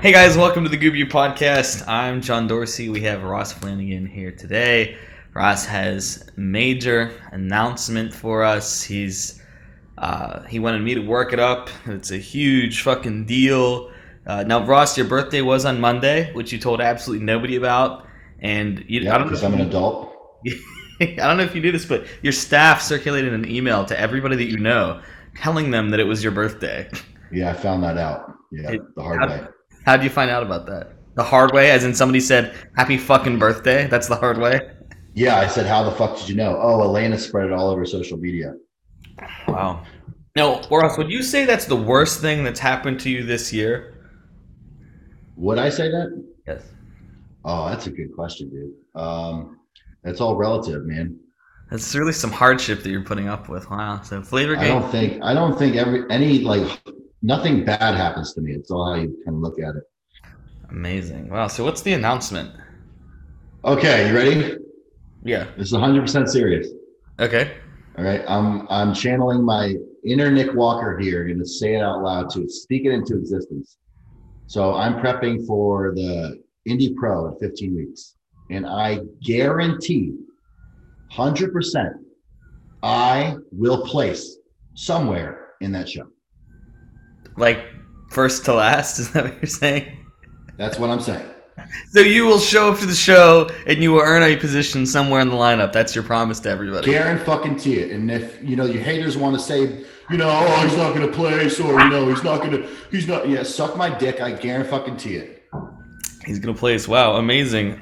Hey guys, welcome to the Goob Podcast. I'm John Dorsey. We have Ross Flanagan here today. Ross has major announcement for us. He wanted me to work it up. It's a huge fucking deal. Now, Ross, your birthday was on Monday, which you told absolutely nobody about. And Yeah, because I'm an adult. I don't know if you knew this, but your staff circulated an email to everybody that you know, telling them that it was your birthday. Yeah, I found that out. Yeah, the hard way. How'd you find out about that? The hard way, as in somebody said, "Happy fucking birthday." That's the hard way. Yeah, I said, how the fuck did you know? Oh, Elena spread it all over social media. Wow. Now, Ross, would you say that's the worst thing that's happened to you this year? Would I say that? Yes. Oh, that's a good question, dude. That's all relative, man. That's really some hardship that you're putting up with. Wow. So flavor I game. don't think I don't think any like nothing bad happens to me. It's all how you kind of look at it. Amazing. Wow. So what's the announcement? Okay, you ready? Yeah. This is 100% serious. Okay. All right, I'm channeling my inner Nick Walker here. Going to say it out loud to speak it into existence. So I'm prepping for the Indy Pro in 15 weeks, and I guarantee 100% I will place somewhere in that show. Like first to last, is that what you're saying? That's what I'm saying. So you will show up to the show and you will earn a position somewhere in the lineup. That's your promise to everybody. Guarantee it. And if your haters want to say, oh, he's not going to place, or he's not. Yeah, suck my dick. I guarantee it. He's gonna place. Wow, amazing.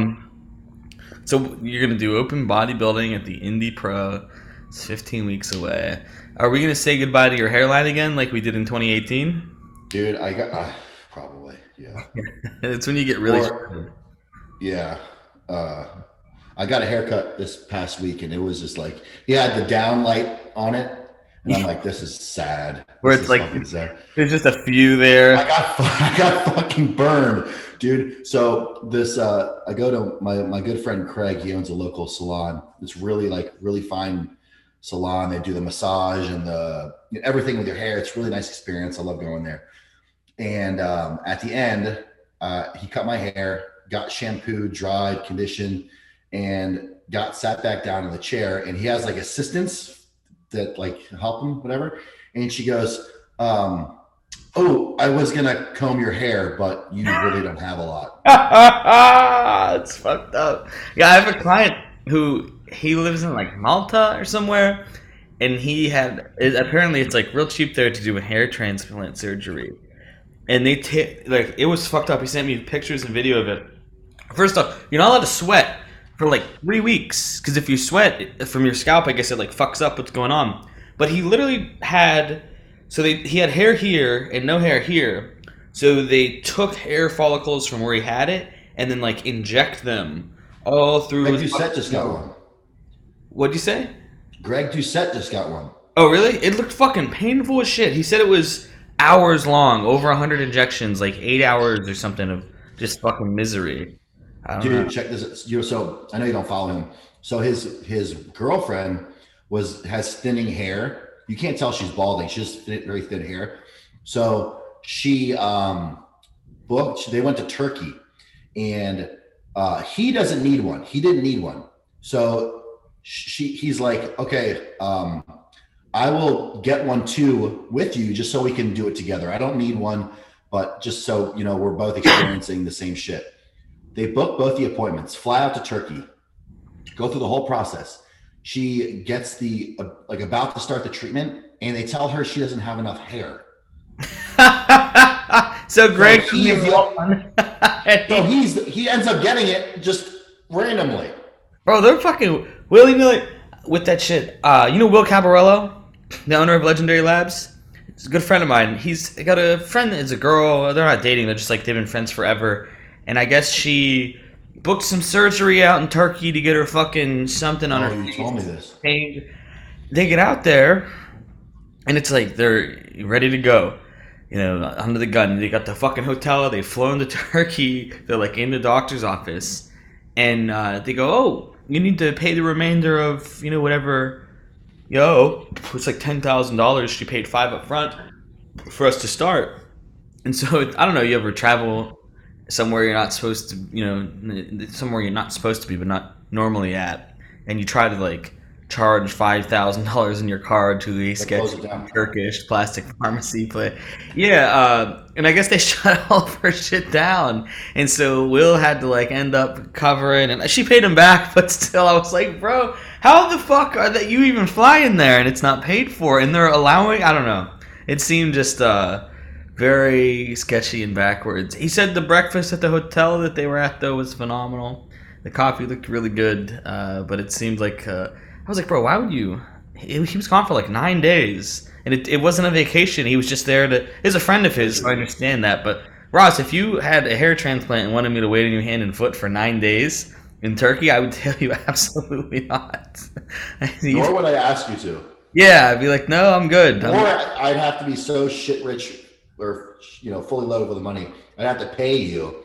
So you're gonna do open bodybuilding at the Indy Pro. It's 15 weeks away. Are we gonna say goodbye to your hairline again, like we did in 2018? Dude, I got probably, yeah. It's when you get really. Yeah. I got a haircut this past week, and it was just like he had the down light on it, and I'm like, this is sad. Where this it's like there's just a few there. I got fucking burned, dude. So this I go to my good friend Craig. He owns a local salon. It's really fine salon. They do the massage and everything with your hair. It's a really nice experience. I love going there. And at the end, he cut my hair, got shampooed, dried, conditioned, and got sat back down in the chair. And he has like assistants that like help him, whatever. And she goes, oh, I was going to comb your hair, but you really don't have a lot. It's fucked up. Yeah, I have a client who he lives in like Malta or somewhere. And apparently it's like real cheap there to do a hair transplant surgery. And it was fucked up. He sent me pictures and video of it. First off, you're not allowed to sweat for like 3 weeks, because if you sweat from your scalp, I guess it like fucks up what's going on. But he literally he had hair here and no hair here. So they took hair follicles from where he had it and then like inject them all through. Greg Doucette just got one. What'd you say? Greg Doucette just got one. Oh, really? It looked fucking painful as shit. He said it was hours long, over 100 injections, like 8 hours or something of just fucking misery. Dude, check this. So I know you don't follow him. So his girlfriend has thinning hair. You can't tell she's balding. She has very thin hair. So she they went to Turkey, and he doesn't need one. He didn't need one. So he's like, okay, I will get one too with you, just so we can do it together. I don't need one, but just so we're both experiencing the same shit. They book both the appointments, fly out to Turkey, go through the whole process. She gets about to start the treatment, and they tell her she doesn't have enough hair. So Greg, he ends up getting it just randomly. Bro, they're fucking willy-nilly with that shit. Will Cabarello, the owner of Legendary Labs? He's a good friend of mine. He's got a friend that's a girl. They're not dating. They're just like they've been friends forever. And I guess she booked some surgery out in Turkey to get her fucking something on her face. You told me this. They get out there, and it's like they're ready to go. Under the gun. They got the fucking hotel. They've flown to Turkey. They're like in the doctor's office. And they go, oh, you need to pay the remainder of, whatever. It's like $10,000. She paid $5,000 up front for us to start. And so I don't know. You ever travel somewhere you're not supposed to, somewhere you're not supposed to be, but not normally at, and you try to like charge $5,000 in your card to a They close sketchy it down. Turkish plastic pharmacy play. Yeah, and I guess they shut all of her shit down, and so Will had to like end up covering, and she paid him back, but still, I was like, bro, how the fuck are that you even fly in there and it's not paid for, and they're allowing? I don't know. It seemed just very sketchy and backwards. He said the breakfast at the hotel that they were at though was phenomenal. The coffee looked really good, but it seemed like I was like, bro, why would you? He was gone for like 9 days, and it wasn't a vacation. He was just there to. He's a friend of his, so I understand that. But Ross, if you had a hair transplant and wanted me to wait on your hand and foot for 9 days in Turkey, I would tell you absolutely not. Nor would I ask you to. Yeah, I'd be like, no, I'm good. Or I'd have to be so shit rich or fully loaded with money. I'd have to pay you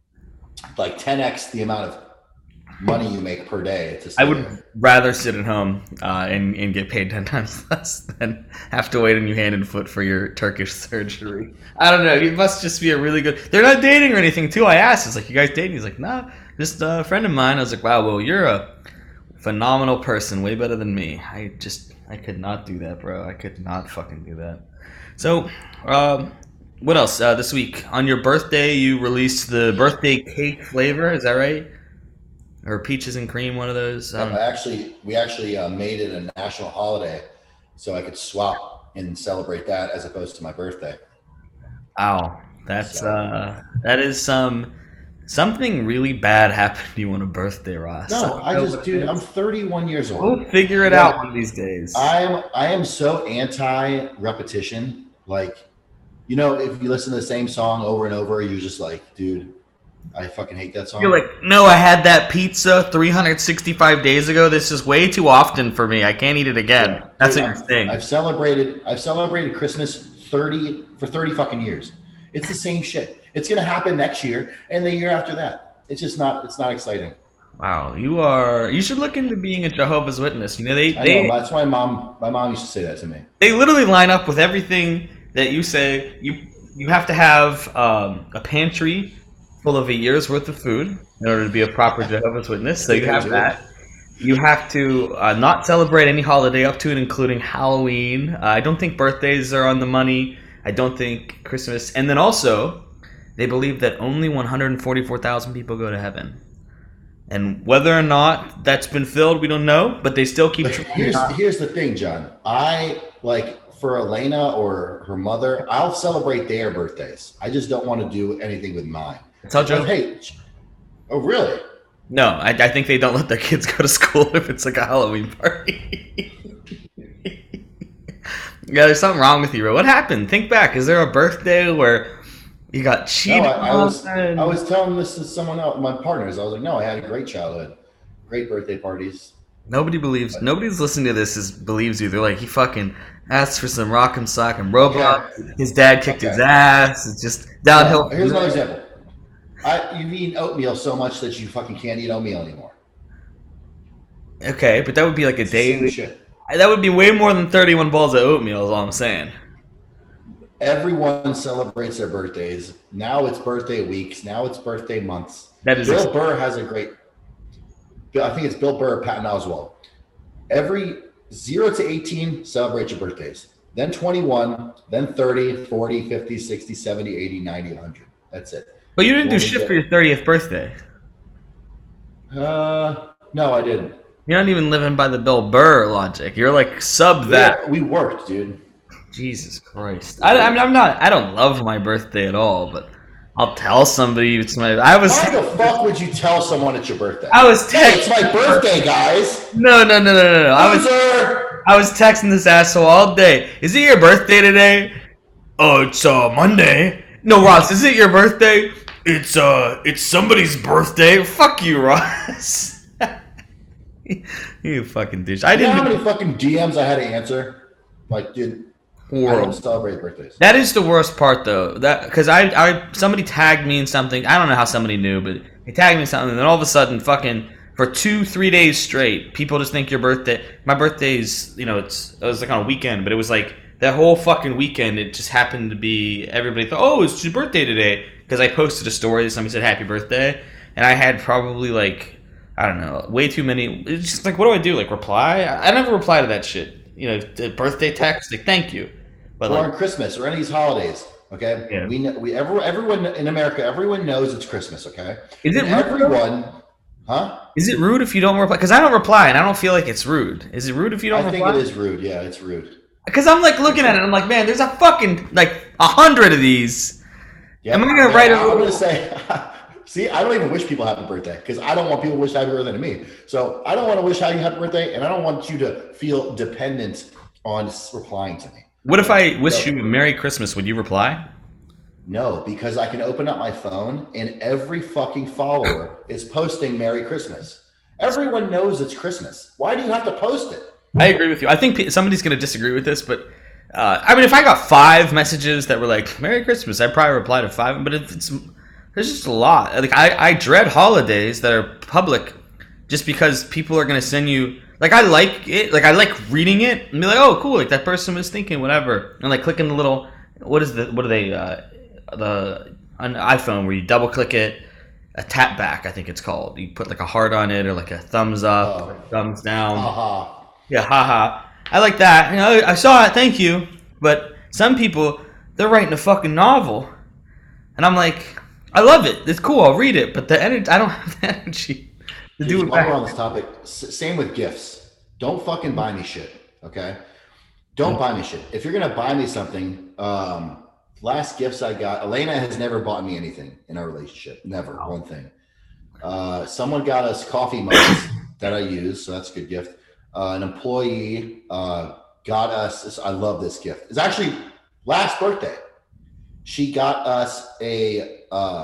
like 10x the amount of money you make per day to stay I would there. rather sit at home and get paid 10 times less than have to wait on your hand and foot for your Turkish surgery. I don't know. He must just be a really good. They're not dating or anything, too. I asked. It's like, you guys dating? He's like, nah, just a friend of mine. I was like, wow, well, you're a phenomenal person, way better than me. I could not do that, bro. I could not fucking do that. So, what else? This week, on your birthday, you released the birthday cake flavor. Is that right? Or peaches and cream, one of those. We actually made it a national holiday, so I could swap and celebrate that as opposed to my birthday. Wow, that is something really bad happened to you on a birthday, Ross. No, dude, I'm 31 years old. We'll figure it out one of these days. I am so anti repetition. Like, if you listen to the same song over and over, you're just like, dude, I fucking hate that song. You're like, no, I had that pizza 365 days ago. This is way too often for me. I can't eat it again. Yeah. That's Dude, what you're saying. I've celebrated Christmas 30 fucking years. It's the same shit. It's gonna happen next year and the year after that. It's not exciting. Wow, you should look into being a Jehovah's Witness. I know, that's why my mom used to say that to me. They literally line up with everything that you say. You have to have a pantry full of a year's worth of food in order to be a proper Jehovah's Witness. So you have that. You have to not celebrate any holiday up to it, including Halloween. I don't think birthdays are on the money. I don't think Christmas. And then also, they believe that only 144,000 people go to heaven. And whether or not that's been filled, we don't know. But they still keep. Here's the thing, John. I for Elena or her mother, I'll celebrate their birthdays. I just don't want to do anything with mine. Tell Joe. Hey, oh really? No, I think they don't let their kids go to school if it's like a Halloween party. Yeah, there's something wrong with you, bro. What happened? Think back. Is there a birthday where you got cheated? No, I was telling this to someone else, my partners. I was like, no, I had a great childhood, great birthday parties. Nobody's listening to this believes you. They're like, he fucking asked for some Rock'em Sock'em Roblox. Yeah. His dad kicked his ass. It's just downhill. Here's another example. You've eaten oatmeal so much that you fucking can't eat oatmeal anymore. Okay, but that would be like a daily shit. That would be way more than 31 bowls of oatmeal is all I'm saying. Everyone celebrates their birthdays. Now it's birthday weeks. Now it's birthday months. Bill Burr has a great... I think it's Bill Burr, Patton Oswalt. Every 0 to 18, celebrate your birthdays. Then 21, then 30, 40, 50, 60, 70, 80, 90, 100. That's it. But you didn't do shit for your 30th birthday. No, I didn't. You're not even living by the Bill Burr logic. You're like sub that. Yeah, we worked, dude. Jesus Christ. I'm not. I don't love my birthday at all, but I'll tell somebody it's my. Why the fuck would you tell someone it's your birthday? Hey, it's my birthday, guys. No. I was texting this asshole all day. Is it your birthday today? Oh, it's Monday. No, Ross, is it your birthday? It's somebody's birthday. Fuck you, Ross. You fucking douche. You know how many fucking DMs I had to answer? Like, dude, I don't celebrate birthdays. That is the worst part, though. That because somebody tagged me in something. I don't know how somebody knew, but they tagged me in something, and then all of a sudden, fucking for 2-3 days straight, people just think your birthday. My birthday's, it was like on a weekend, but it was like that whole fucking weekend, it just happened to be everybody thought, oh, it's your birthday today, because I posted a story. Somebody said happy birthday, and I had probably like, I don't know, way too many. It's just like, what do I do? Like reply? I never reply to that shit. You know, the birthday text, like thank you, but Or like, on Christmas or any of these holidays. Okay, yeah. everyone in America, everyone knows it's Christmas. Okay, Is it and rude? everyone, huh? Is it rude if you don't reply? Because I don't reply, and I don't feel like it's rude. Is it rude if you don't I think reply? it is rude. Yeah, it's rude. Because I'm like looking at it, I'm like, man, there's a fucking like 100 of these. Yeah, Am I gonna write a I'm little? gonna say, see, I don't even wish people happy birthday because I don't want people to wish happy birthday to me. So I don't want to wish you happy birthday, and I don't want you to feel dependent on replying to me. What if I wish you a Merry Christmas? Would you reply? No, because I can open up my phone and every fucking follower is posting Merry Christmas. Everyone knows it's Christmas. Why do you have to post it? I agree with you. I think somebody's gonna disagree with this, but I mean, if I got 5 messages that were like "Merry Christmas," I'd probably reply to 5. But if it's there's just a lot. Like I dread holidays that are public, just because people are gonna send you. Like I like it. Like I like reading it and be like, oh, cool. Like that person was thinking whatever, and like clicking the little. What are they? The on iPhone where you double click it, a tap back, I think it's called. You put like a heart on it or like a thumbs up, or thumbs down. Haha. Yeah, haha. I like that. You know, I saw it. Thank you. But some people, they're writing a fucking novel, and I'm like, I love it. It's cool. I'll read it. But the energy, I don't have the energy to do it While we're back. on this topic, same with gifts. Don't fucking buy me shit. Okay. Don't buy me shit. If you're gonna buy me something, last gifts I got, Elena has never bought me anything in our relationship. Never. One thing. Someone got us coffee mugs that I use, so that's a good gift. An employee got us this. I love this gift. It's actually last birthday. She got us a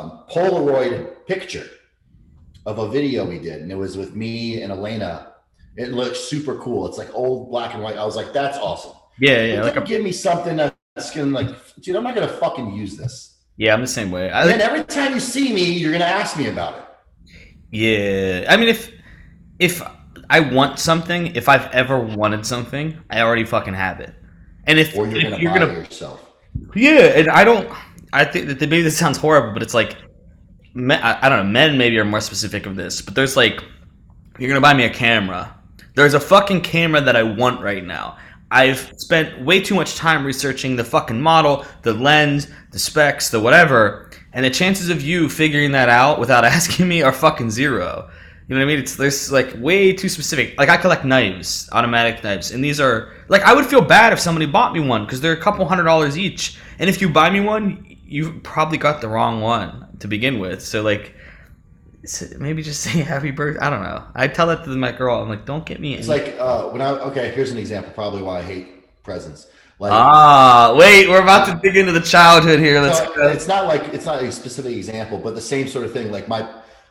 Polaroid picture of a video we did, and it was with me and Elena. It looked super cool. It's like old black and white. I was like, that's awesome. Yeah, yeah. Like, Like give me something that's gonna like, dude, I'm not gonna fucking use this. yeah, I'm the same way. And then every time you see me, you're gonna ask me about it. Yeah, I mean, if I want something, if I've ever wanted something, I already fucking have it. And if Or you're if gonna buy it yourself. yeah, and I don't. I think that maybe this sounds horrible, but it's like I don't know. Men maybe are more specific of this, but there's like you're gonna buy me a camera. There's a fucking camera that I want right now. I've spent way too much time researching the fucking model, the lens, the specs, the whatever, and the chances of you figuring that out without asking me are fucking zero. You know what I mean? It's there's like way too specific. Like I collect knives, automatic knives, and these are like I would feel bad if somebody bought me one because they're a couple $100 each. And if you buy me one, you probably got the wrong one to begin with. So like maybe just say happy birthday. I don't know. I tell that to my girl. I'm like, don't get me. It's like here's an example. Probably why I hate presents. Like wait, we're about to dig into the childhood here. Let's go. it's not a specific example, but the same sort of thing. Like my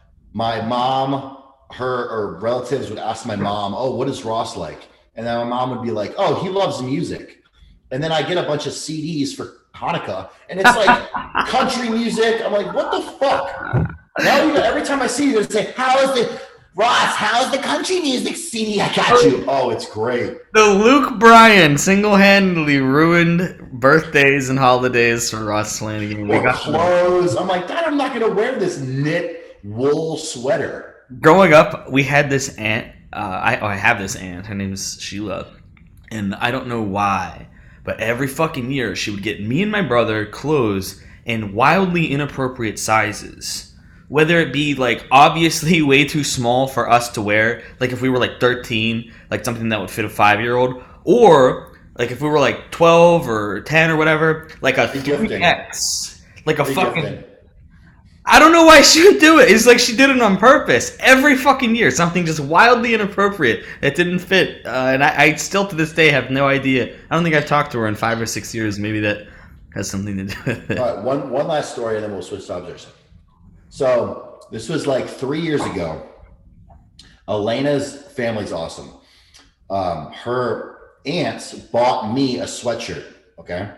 mom, her or relatives would ask my mom, "Oh, what is Ross like?" And then my mom would be like, "Oh, he loves music." And then I get a bunch of CDs for Hanukkah, and it's like country music. I'm like, what the fuck? Now every time I see you, they say, "How's the country music CD I got you?" Oh, it's great. The Luke Bryan single-handedly ruined birthdays and holidays for Ross Flanagan. We Or got clothes. I'm like, Dad, I'm not gonna wear this knit wool sweater. growing up. We had this aunt. I have this aunt. Her name's Sheila, and I don't know why, but every fucking year she would get me and my brother clothes in wildly inappropriate sizes. Whether it be like obviously way too small for us to wear, like if we were like 13, like something that would fit a 5-year-old, or like if we were like 12 or 10 or whatever, like a 3X, like a fucking. I don't know why she would do it. It's like she did it on purpose. Every fucking year, something just wildly inappropriate that didn't fit. And I still to this day have no idea. I don't think I've talked to her in 5 or 6 years. Maybe that has something to do with it. All right, one last story, and then we'll switch subjects. So this was like 3 years ago. Elena's family's awesome. Her aunts bought me a sweatshirt. Okay.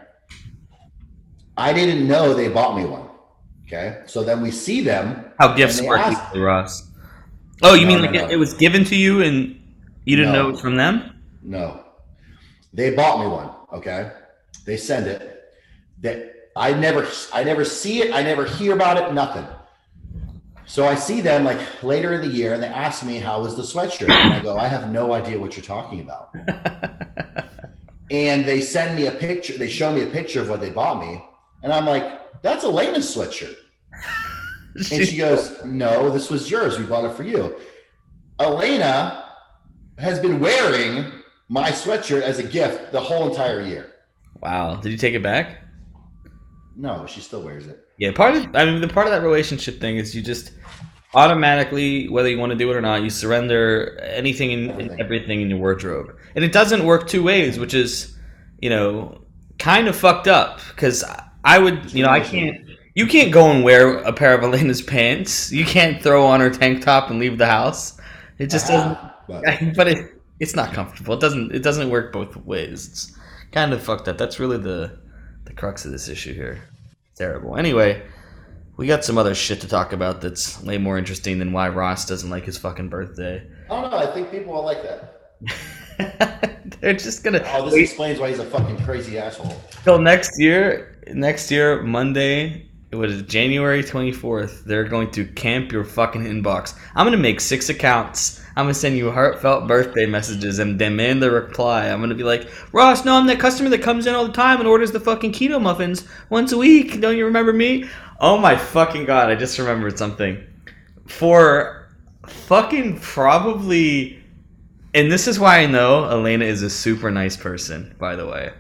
I didn't know they bought me one. Okay. So then we see them. How gifts and they work, ask- usually, Ross. Oh, you No, mean no, like no. it was given to you and you didn't No. know it was from them? No, they bought me one. Okay. They send it. That I never see it. I never hear about it. Nothing. So I see them like later in the year, and they ask me how was the sweatshirt, and I go, I have no idea what you're talking about. And they send me a picture. They show me a picture of what they bought me, and I'm like, that's Elena's sweatshirt. And she goes, no, this was yours. We bought it for you. Elena has been wearing my sweatshirt as a gift the whole entire year. Wow. Did you take it back? No, she still wears it. Yeah, the part of that relationship thing is you just automatically, whether you want to do it or not, you surrender anything and everything in your wardrobe. And it doesn't work two ways, which is, kind of fucked up. Because I would, you can't go and wear a pair of Elena's pants. You can't throw on her tank top and leave the house. It just doesn't, but it's not comfortable. It doesn't work both ways. It's kind of fucked up. That's really the crux of this issue here. Terrible. Anyway, we got some other shit to talk about that's way more interesting than why Ross doesn't like his fucking birthday. I don't know. I think people will like that. They're just gonna. Oh, this explains why he's a fucking crazy asshole. Till next year, Monday, it was January 24th. They're going to camp your fucking inbox. I'm gonna make 6 accounts. I'm gonna send you heartfelt birthday messages and demand a reply. I'm gonna be like, Ross, no, I'm that customer that comes in all the time and orders the fucking keto muffins once a week. Don't you remember me? Oh my fucking god, I just remembered something. For fucking probably, and this is why I know Elena is a super nice person, by the way.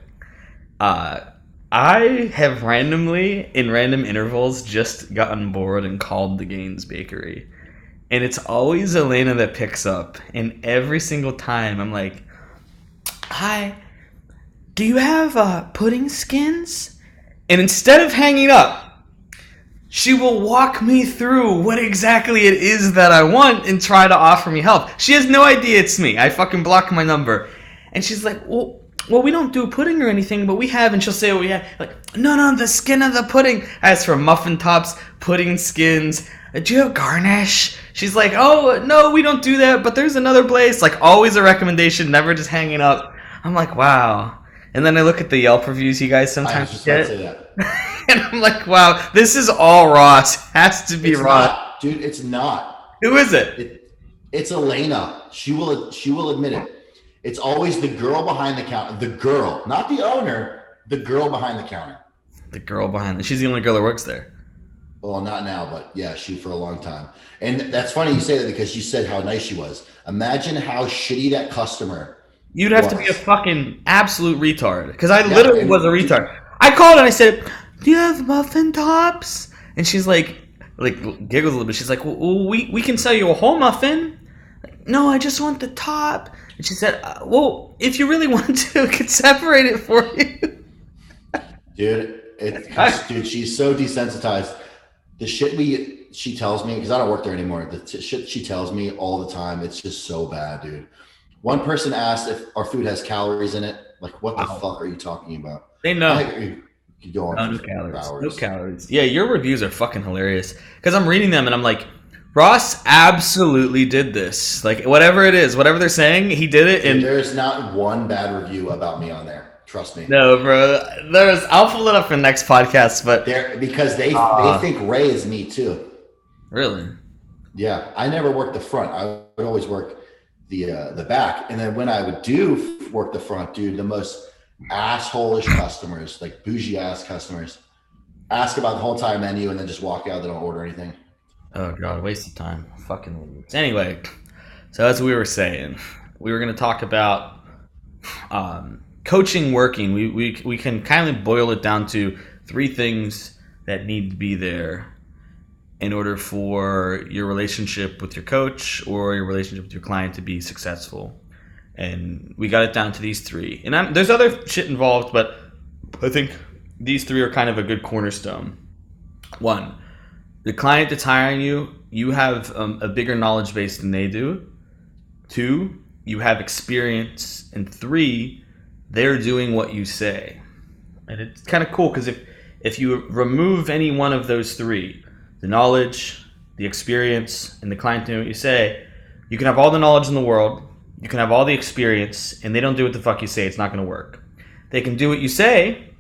I have randomly, in random intervals, just gotten bored and called the Gaines Bakery. And it's always Elena that picks up. And every single time I'm like, hi, do you have pudding skins? And instead of hanging up, she will walk me through what exactly it is that I want and try to offer me help. She has no idea it's me. I fucking block my number. And she's like, well, we don't do pudding or anything, but we have. And she'll say, we have. Like, no, the skin of the pudding. As for muffin tops, pudding skins, do you have garnish? She's like, oh, no, we don't do that, but there's another place. Like, always a recommendation, never just hanging up. I'm like, wow. And then I look at the Yelp reviews you guys sometimes get. And I'm like, wow, this is all Ross. Has to be Ross. Not, dude, it's not. Who is it? It's Elena. She will admit it. It's always the girl behind the counter. The girl, not the owner, the girl behind the counter. The girl behind the, she's the only girl that works there. Well, not now, but yeah, she for a long time. And that's funny you say that because you said how nice she was. Imagine how shitty that customer You'd have to be a fucking absolute retard. Because I literally was a retard. I called and I said, do you have muffin tops? And she's like giggles a little bit. She's like, well, we can sell you a whole muffin. Like, no, I just want the top. And she said, well, if you really want to, I could separate it for you. Dude, she's so desensitized. The shit she tells me, because I don't work there anymore, the shit she tells me all the time, it's just so bad, dude. One person asked if our food has calories in it. Like, what the fuck are you talking about? They know. You go on no calories. No calories. Yeah, your reviews are fucking hilarious. Because I'm reading them and I'm like, Ross absolutely did this. Like, whatever it is, whatever they're saying, he did it. And there's not one bad review about me on there. Trust me. No, bro. I'll pull it up for the next podcast, but because they think Ray is me too. Really? Yeah, I never worked the front. I would always work the back, and then when I would do work the front, dude, the most asshole-ish customers, like bougie ass customers, ask about the whole entire menu and then just walk out. They don't order anything. Oh god, waste of time. Fucking idiots. Anyway, so as we were saying, we were going to talk about coaching working. We can kind of boil it down to 3 things that need to be there in order for your relationship with your coach or your relationship with your client to be successful. And we got it down to these 3. And there's other shit involved, but I think these 3 are kind of a good cornerstone. 1, the client that's hiring you, you have a bigger knowledge base than they do. 2, you have experience. And 3, they're doing what you say. And it's kind of cool because if you remove any one of those 3, the knowledge, the experience, and the client doing what you say, you can have all the knowledge in the world, you can have all the experience, and they don't do what the fuck you say, it's not going to work. They can do what you say,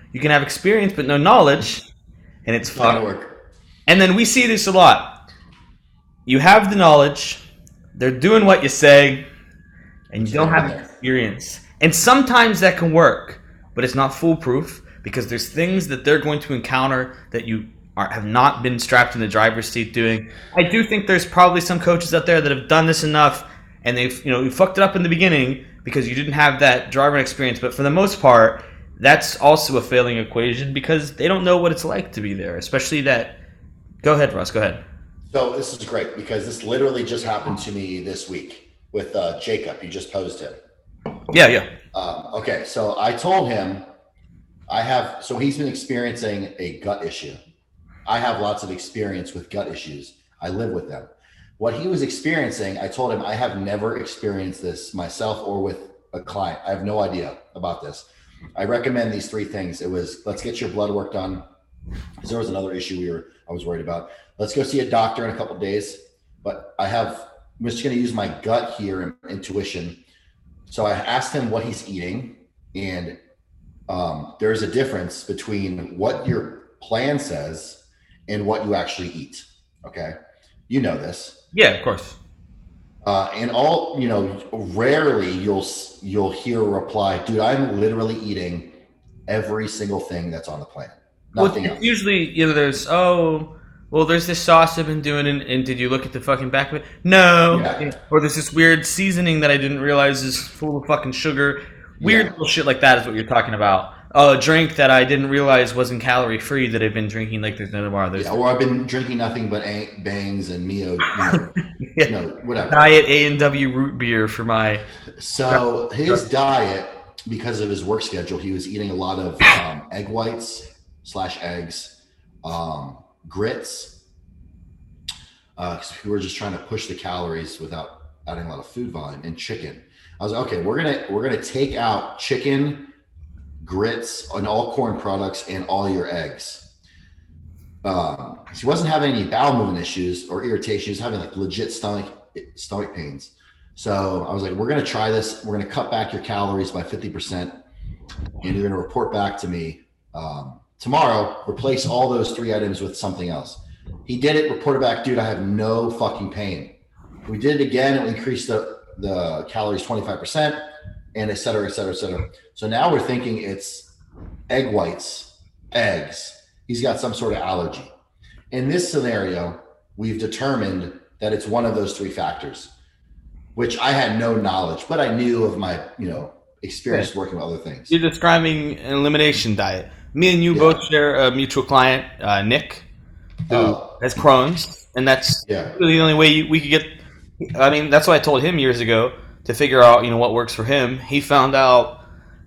You can have experience but no knowledge, and it's It's not gonna fucked. work. And then we see this a lot. You have the knowledge, they're doing what you say, and But you you've don't never been have there. experience. And sometimes that can work, but it's not foolproof because there's things that they're going to encounter that have not been strapped in the driver's seat doing. I do think there's probably some coaches out there that have done this enough and they've you fucked it up in the beginning because you didn't have that driver experience. But for the most part, that's also a failing equation because they don't know what it's like to be there, especially that. Go ahead, Russ. Go ahead. So this is great because this literally just happened to me this week with Jacob. You just posed him. Yeah, yeah. Okay, so I told him so he's been experiencing a gut issue. I have lots of experience with gut issues. I live with them. What he was experiencing, I told him I have never experienced this myself or with a client. I have no idea about this. I recommend these three things. It was, let's get your blood work done. Because there was another issue I was worried about. Let's go see a doctor in a couple of days. But I'm just going to use my gut here and intuition. So I asked him what he's eating, and there's a difference between what your plan says and what you actually eat. Okay, you know this. Yeah, of course. And rarely you'll hear a reply, dude, I'm literally eating every single thing that's on the plan. Nothing Well, else. it's usually there's this sauce I've been doing, and did you look at the fucking back of it? No. Yeah. Or there's this weird seasoning that I didn't realize is full of fucking sugar. Weird Yeah. little shit like that is what you're talking about. Oh, a drink that I didn't realize wasn't calorie free that I've been drinking like there's no tomorrow. There's Yeah, or I've been drinking nothing but bangs and Mio, whatever. Diet A&W root beer for my. So his diet, because of his work schedule, he was eating a lot of egg whites / eggs, grits, because we were just trying to push the calories without adding a lot of food volume, and chicken. I was like, okay, we're gonna take out chicken, grits, and all corn products, and all your eggs. He wasn't having any bowel movement issues or irritation. He was having like legit stomach pains. So I was like, we're gonna try this. We're gonna cut back your calories by 50%, and you're gonna report back to me tomorrow. Replace all those 3 items with something else. He did it. Reported back, dude, I have no fucking pain. We did it again, and we increased the calories 25%, and et cetera, et cetera, et cetera. So now we're thinking it's egg whites, eggs. He's got some sort of allergy. In this scenario, we've determined that it's one of those 3 factors, which I had no knowledge, but I knew of my, experience working with other things. You're describing an elimination diet. Me and you both share a mutual client, Nick, who has Crohn's, and that's really the only way we could get. I mean, that's what I told him years ago to figure out, what works for him. He found out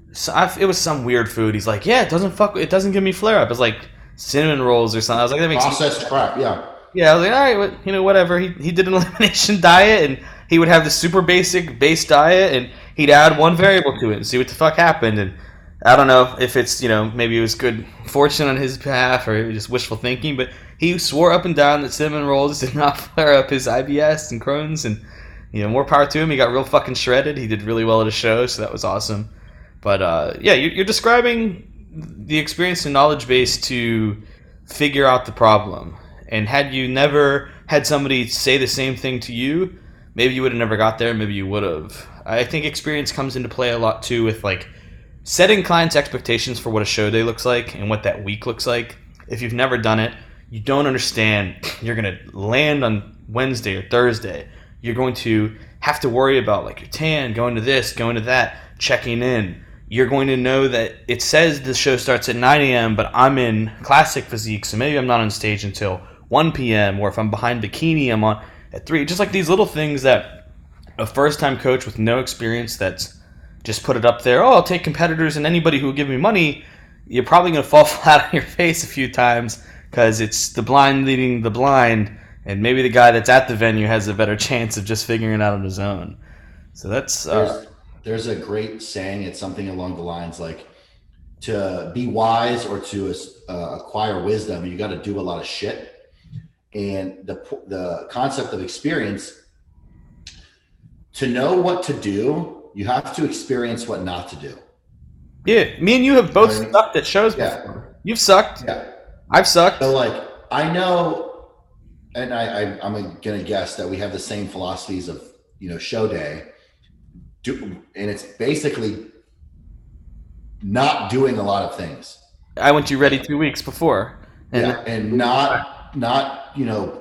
it was some weird food. He's like, yeah, it doesn't give me flare up. It's like cinnamon rolls or something. I was like, that makes processed crap. Yeah, I was like, all right, whatever. He did an elimination diet, and he would have the super basic base diet, and he'd add one variable to it and see what the fuck happened. And I don't know if it's, maybe it was good fortune on his behalf or just wishful thinking, but he swore up and down that cinnamon rolls did not flare up his IBS and Crohn's, and more power to him. He got real fucking shredded. He did really well at a show, so that was awesome. But yeah, you're describing the experience and knowledge base to figure out the problem. And had you never had somebody say the same thing to you, maybe you would have never got there. Maybe you would have. I think experience comes into play a lot too with like setting clients' expectations for what a show day looks like and what that week looks like. If you've never done it, you don't understand. You're going to land on Wednesday or Thursday. You're going to have to worry about like your tan, going to this, going to that, checking in. You're going to know that it says the show starts at 9 a.m., but I'm in classic physique, so maybe I'm not on stage until 1 p.m., or if I'm behind bikini, I'm on at 3. Just like these little things that a first-time coach with no experience that's just put it up there, I'll take competitors and anybody who will give me money, you're probably going to fall flat on your face a few times because it's the blind leading the blind, and maybe the guy that's at the venue has a better chance of just figuring it out on his own. So that's... There's a great saying. It's something along the lines like, to be wise or to acquire wisdom, you got to do a lot of shit. And the concept of experience, to know what to do, you have to experience what not to do. Yeah, me and you have You know both what I mean? sucked at shows Yeah, before. You've sucked. yeah. I've So sucked. like I know, and I'm gonna guess that we have the same philosophies of show day, and it's basically not doing a lot of things. I went you ready 2 weeks before, and Yeah, and not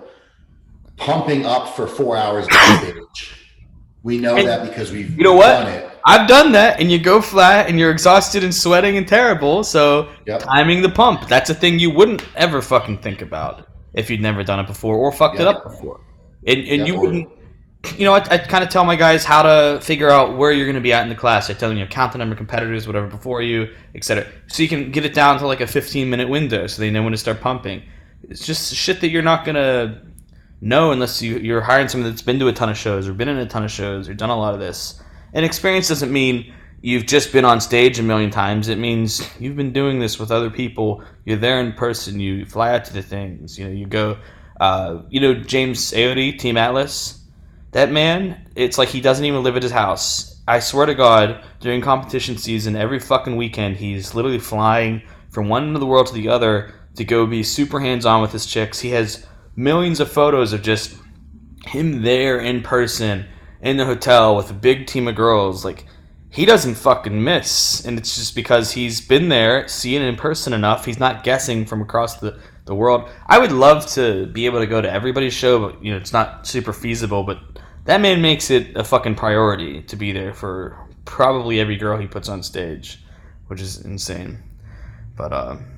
pumping up for 4 hours backstage. We know and that because we've you know we've done what? it. I've done that, and you go flat, and you're exhausted and sweating and terrible. So Yep, timing the pump—that's a thing you wouldn't ever fucking think about if you'd never done it before or fucked it up yep, before. And yep. you wouldn't. I kind of tell my guys how to figure out where you're going to be at in the class. I tell them, count the number of competitors, whatever, before you, etc. So you can get it down to like a 15-minute window so they know when to start pumping. It's just shit that you're not going to know unless you're hiring someone that's been to a ton of shows or been in a ton of shows or done a lot of this. And experience doesn't mean you've just been on stage a million times. It means you've been doing this with other people. You're there in person. You fly out to the things. You go. James Aoki, Team Atlas. That man, it's like he doesn't even live at his house. I swear to God, during competition season, every fucking weekend, he's literally flying from one end of the world to the other to go be super hands on with his chicks. He has millions of photos of just him there in person in the hotel with a big team of girls. Like, he doesn't fucking miss. And it's just because he's been there, seeing it in person enough. He's not guessing from across the world. I would love to be able to go to everybody's show, but it's not super feasible. But that man makes it a fucking priority to be there for probably every girl he puts on stage, which is insane. But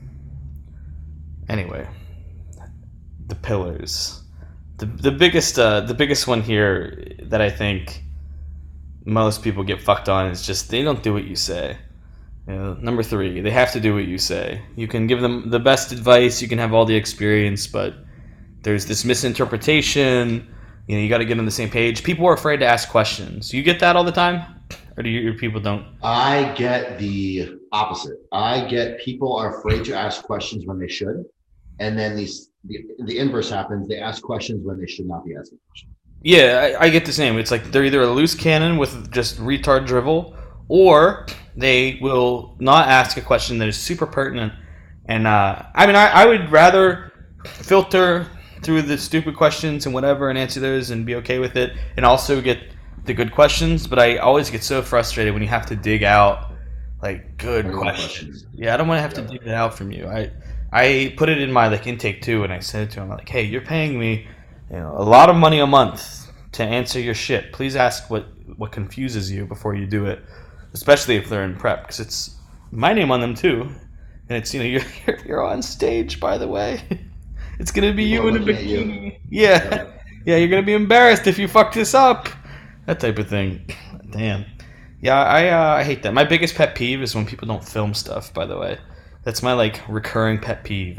anyway, the pillars. The biggest one here that I think most people get fucked on is just they don't do what you say. Number three, they have to do what you say. You can give them the best advice, you can have all the experience, but there's this misinterpretation. You got to get on the same page. People are afraid to ask questions. You get that all the time, or do your people don't? I get the opposite. I get people are afraid to ask questions when they should, and then the inverse happens. They ask questions when they should not be asking questions. Yeah, I get the same. It's like they're either a loose cannon with just retard drivel, or they will not ask a question that is super pertinent. And I would rather filter through the stupid questions and whatever and answer those and be okay with it, and also get the good questions. But I always get so frustrated when you have to dig out like good questions. Questions. Yeah, I don't want to have to Yep. dig it out from you. I put it in my like intake too, and I said it to him like, hey, you're paying me a lot of money a month to answer your shit. Please ask what confuses you before you do it, especially if they're in prep, because it's my name on them too, and it's you're on stage, by the way. It's gonna be People you are in a looking at you. bikini. Yeah, Yep. yeah, you're gonna be embarrassed if you fuck this up. That type of thing. Damn. Yeah, I hate that. My biggest pet peeve is when people don't film stuff. By the way, that's my like recurring pet peeve.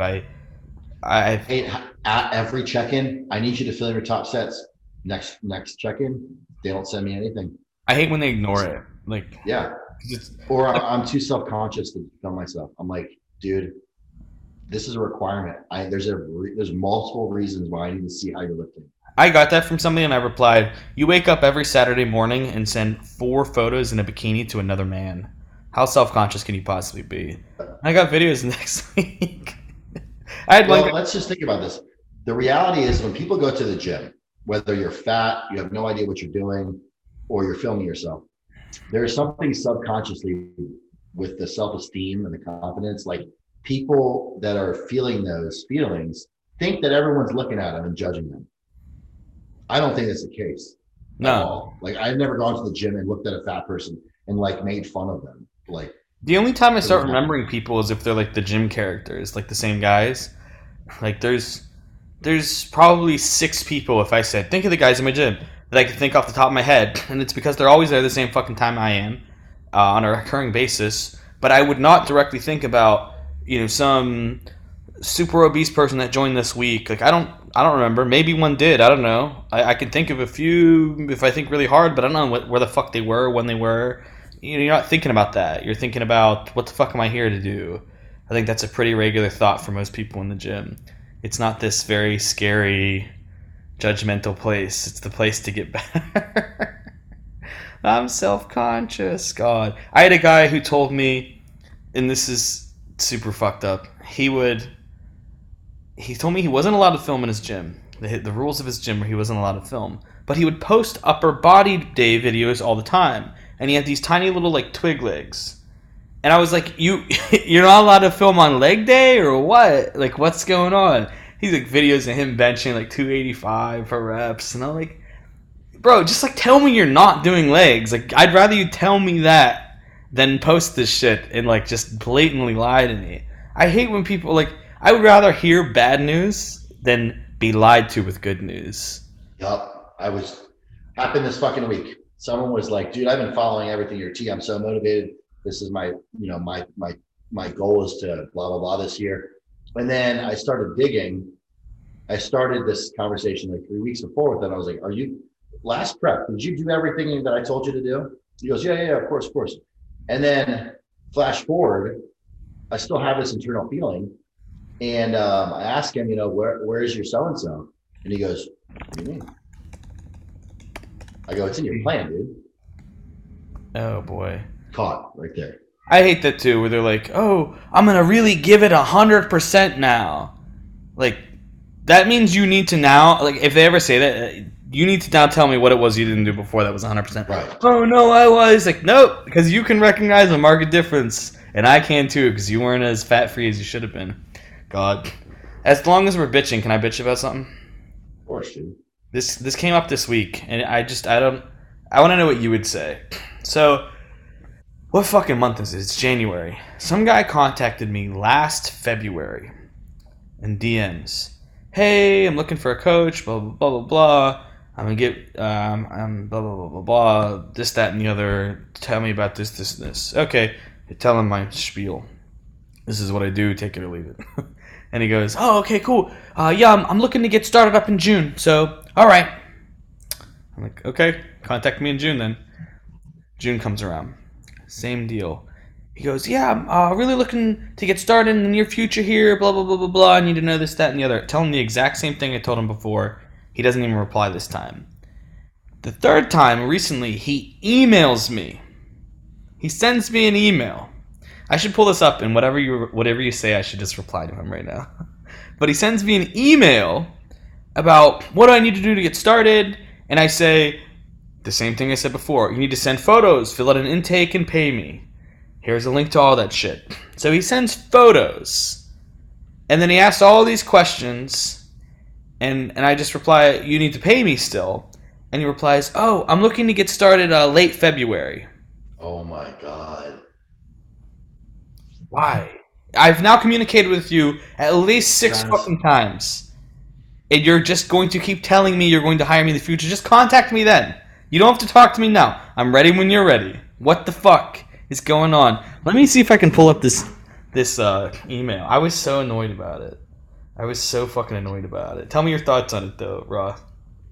I Hey, at every check-in, I need you to fill in your top sets. Next check-in, they don't send me anything. I hate when they ignore it. Like, 'cause Yeah, it's or I'm too self-conscious to film myself. I'm like, dude, this is a requirement. There's multiple reasons why I need to see how you're lifting. I got that from somebody and I replied, you wake up every Saturday morning and send 4 photos in a bikini to another man. How self-conscious can you possibly be? I got videos next week. I had one Well, guy. let's just think about this. The reality is when people go to the gym, whether you're fat, you have no idea what you're doing, or you're filming yourself, there's something subconsciously with the self-esteem and the confidence. Like people that are feeling those feelings think that everyone's looking at them and judging them. I don't think that's the case at No. all. Like I've never gone to the gym and looked at a fat person and like made fun of them. Like The only time I doesn't start happen. remembering people is if they're like the gym characters, like the same guys. Like there's probably 6 people if I said, think of the guys in my gym that I could think off the top of my head, and it's because they're always there the same fucking time I am, on a recurring basis. But I would not directly think about some super obese person that joined this week. Like I don't remember. Maybe one did. I don't know. I can think of a few if I think really hard, but I don't know where the fuck they were when they were. You're not thinking about that. You're thinking about what the fuck am I here to do? I think that's a pretty regular thought for most people in the gym. It's not this very scary, judgmental place. It's the place to get better. I'm self conscious. God. I had a guy who told me and this is super fucked up. He told me he wasn't allowed to film in his gym. The rules of his gym were he wasn't allowed to film, but he would post upper body day videos all the time, and he had these tiny little like twig legs. And I was like, you're not allowed to film on leg day or what? Like, what's going on? He's like videos of him benching like 285 for reps, and I'm like, bro, just like tell me you're not doing legs. Like, I'd rather you tell me that than post this shit and like just blatantly lie to me. I hate when people like. I would rather hear bad news than be lied to with good news. Yup. I was happened this fucking week. Someone was like, dude, I've been following everything your T. I'm so motivated. This is my goal is to blah blah blah this year. And then I started digging. I started this conversation like 3 weeks before with them. I was like, are you last prep? Did you do everything that I told you to do? He goes, yeah, of course. And then flash forward, I still have this internal feeling. And I asked him, where is your so-and-so? And he goes, what do you mean? I go, it's in your plan, dude. Oh boy. Caught right there. I hate that too, where they're like, "Oh, I'm gonna really give it 100% now." Like, that means you need to now. Like, if they ever say that, you need to now tell me what it was you didn't do before that was 100%. Right. Oh no, I was like, nope, because you can recognize a market difference, and I can too, because you weren't as fat free as you should have been. God. As long as we're bitching, can I bitch about something? Of course, dude. This came up this week, and I want to know what you would say. So, what fucking month is it? It's January. Some guy contacted me last February in DMs. Hey, I'm looking for a coach, blah, blah, blah, blah, blah. I'm going to get, I'm blah, blah, blah, blah, blah, this, that, and the other. Tell me about this, this, and this. Okay, tell him my spiel. This is what I do, take it or leave it. And he goes, oh, okay, cool. Yeah, I'm looking to get started up in June, so, all right. I'm like, okay, contact me in June then. June comes around. Same deal. He goes, yeah, I'm really looking to get started in the near future here, blah, blah, blah, blah, blah. I need to know this, that, and the other. Tell him the exact same thing I told him before. He doesn't even reply this time. The third time, recently, he emails me. He sends me an email. I should pull this up, and whatever you say, I should just reply to him right now. But he sends me an email about what do I need to do to get started, and I say the same thing I said before. You need to send photos, fill out an intake, and pay me. Here's a link to all that shit. So he sends photos, and then he asks all these questions, and I just reply, you need to pay me still. And he replies, oh, I'm looking to get started late February. Oh my God. Why? I've now communicated with you at least 6 fucking times. And you're just going to keep telling me you're going to hire me in the future. Just contact me then. You don't have to talk to me now. I'm ready when you're ready. What the fuck is going on? Let me see if I can pull up this email. I was so annoyed about it. I was so fucking annoyed about it. Tell me your thoughts on it though, Roth.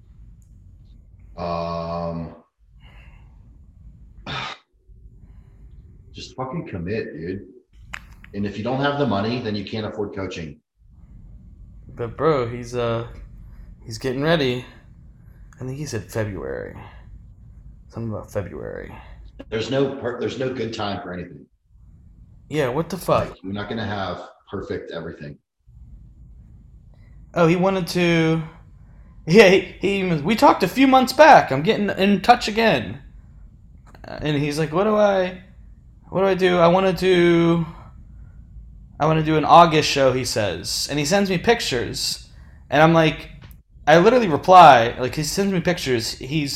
Just fucking commit, dude. And if you don't have the money, then you can't afford coaching. But bro, he's getting ready. I think he said February. Something about February. There's no good time for anything. Yeah, what the fuck? Like, you're not gonna have perfect everything. Oh, he wanted to. Yeah, we talked a few months back. I'm getting in touch again. And he's like, what do I do? I want to do an August show, he says. And he sends me pictures. And I'm like, I literally reply, like, he sends me pictures.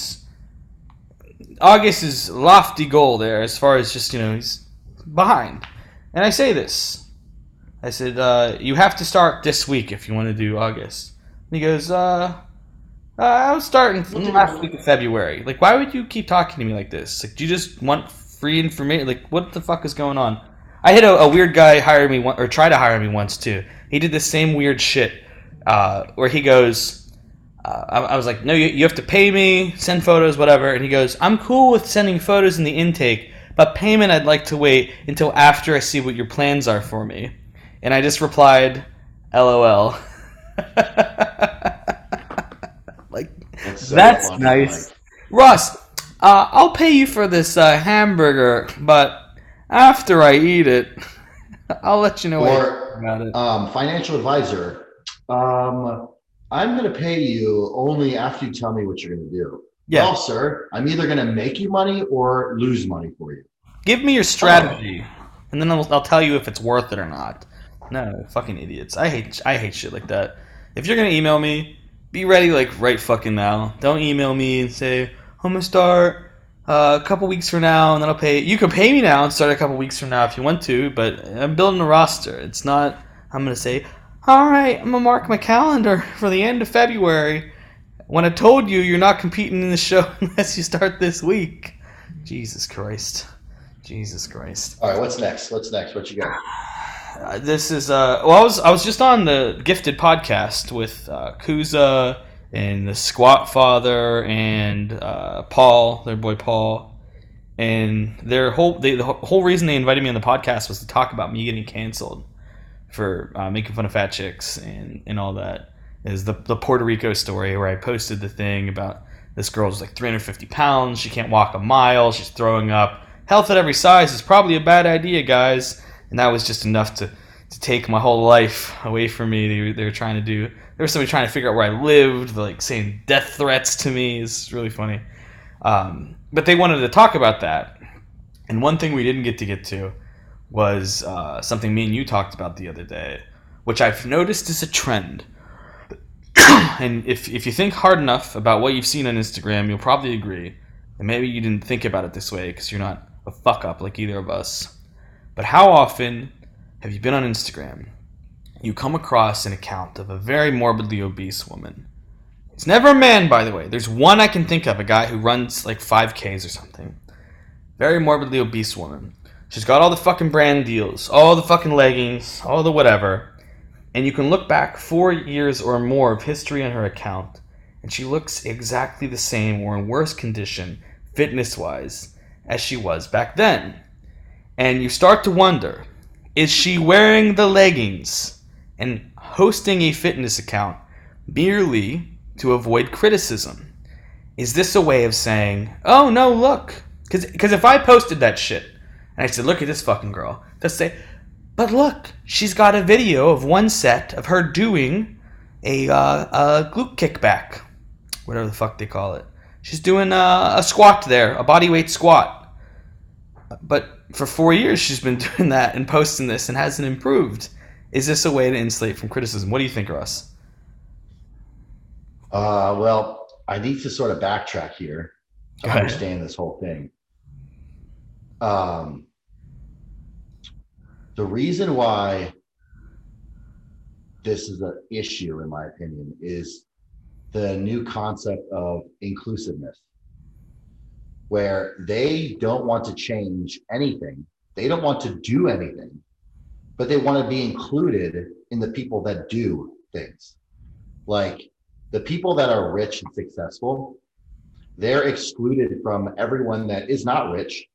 August is lofty goal there as far as just, he's behind. And I say this. I said, you have to start this week if you want to do August. And he goes, I was starting last week of February. Like, why would you keep talking to me like this? Like, do you just want free information? Like, what the fuck is going on? I had a weird guy hire me or try to hire me once too. He did the same weird shit where he goes, I was like, no, you have to pay me, send photos, whatever. And he goes, I'm cool with sending photos in the intake, but payment I'd like to wait until after I see what your plans are for me. And I just replied, LOL. Like, that's funny, nice. Like, Ross, I'll pay you for this hamburger, but after I eat it, I'll let you know what I think Or about it. financial advisor. I'm going to pay you only after you tell me what you're going to do. Yeah, Well, sir, I'm either going to make you money or lose money for you. give me your Oh, strategy, and then I'll tell you if it's worth it or not. No, fucking idiots. I hate shit like that. If you're gonna email me, be ready like right fucking now. Don't email me and say I'm gonna start a couple weeks from now and then I'll pay. You can pay me now and start a couple weeks from now if you want to, but I'm building a roster. It's not. I'm gonna say, all right, I'm gonna mark my calendar for the end of February. When I told you you're not competing in the show unless you start this week. Jesus Christ. Jesus Christ. all right. What's next? What's next? What you got? This is well, I was just on the Gifted podcast with Kuza and the Squat Father and Paul, their boy Paul, and the whole reason they invited me on the podcast was to talk about me getting canceled for making fun of fat chicks and all that. Is the Puerto Rico story where I posted the thing about this girl's like 350 pounds, she can't walk a mile, she's throwing up. Health at every size is probably a bad idea, guys. And that was just enough to take my whole life away from me. They were trying to do. There was somebody trying to figure out where I lived, like saying death threats to me. It's really funny. But they wanted to talk about that. And one thing we didn't get to was something me and you talked about the other day, which I've noticed is a trend. And if you think hard enough about what you've seen on Instagram, you'll probably agree. And maybe you didn't think about it this way because you're not a fuck up like either of us. But how often have you been on Instagram? You come across an account of a very morbidly obese woman. It's never a man, by the way. There's one I can think of, a guy who runs like 5Ks or something. Very morbidly obese woman. She's got all the fucking brand deals, all the fucking leggings, all the whatever. And you can look back 4 years or more of history on her account, and she looks exactly the same or in worse condition, fitness-wise, as she was back then. And you start to wonder, is she wearing the leggings and hosting a fitness account merely to avoid criticism? Is this a way of saying, oh no, look? Because if I posted that shit and I said, look at this fucking girl, they'll say, but look, she's got a video of one set of her doing a glute kickback, whatever the fuck they call it. She's doing a squat there, a bodyweight squat. But for 4 years, she's been doing that and posting this and hasn't improved. Is this a way to insulate from criticism? What do you think, Russ? Well, I need to sort of backtrack here to understand this whole thing. The reason why this is an issue, in my opinion, is the new concept of inclusiveness, where they don't want to change anything. They don't want to do anything, but they want to be included in the people that do things. Like the people that are rich and successful, they're excluded from everyone that is not rich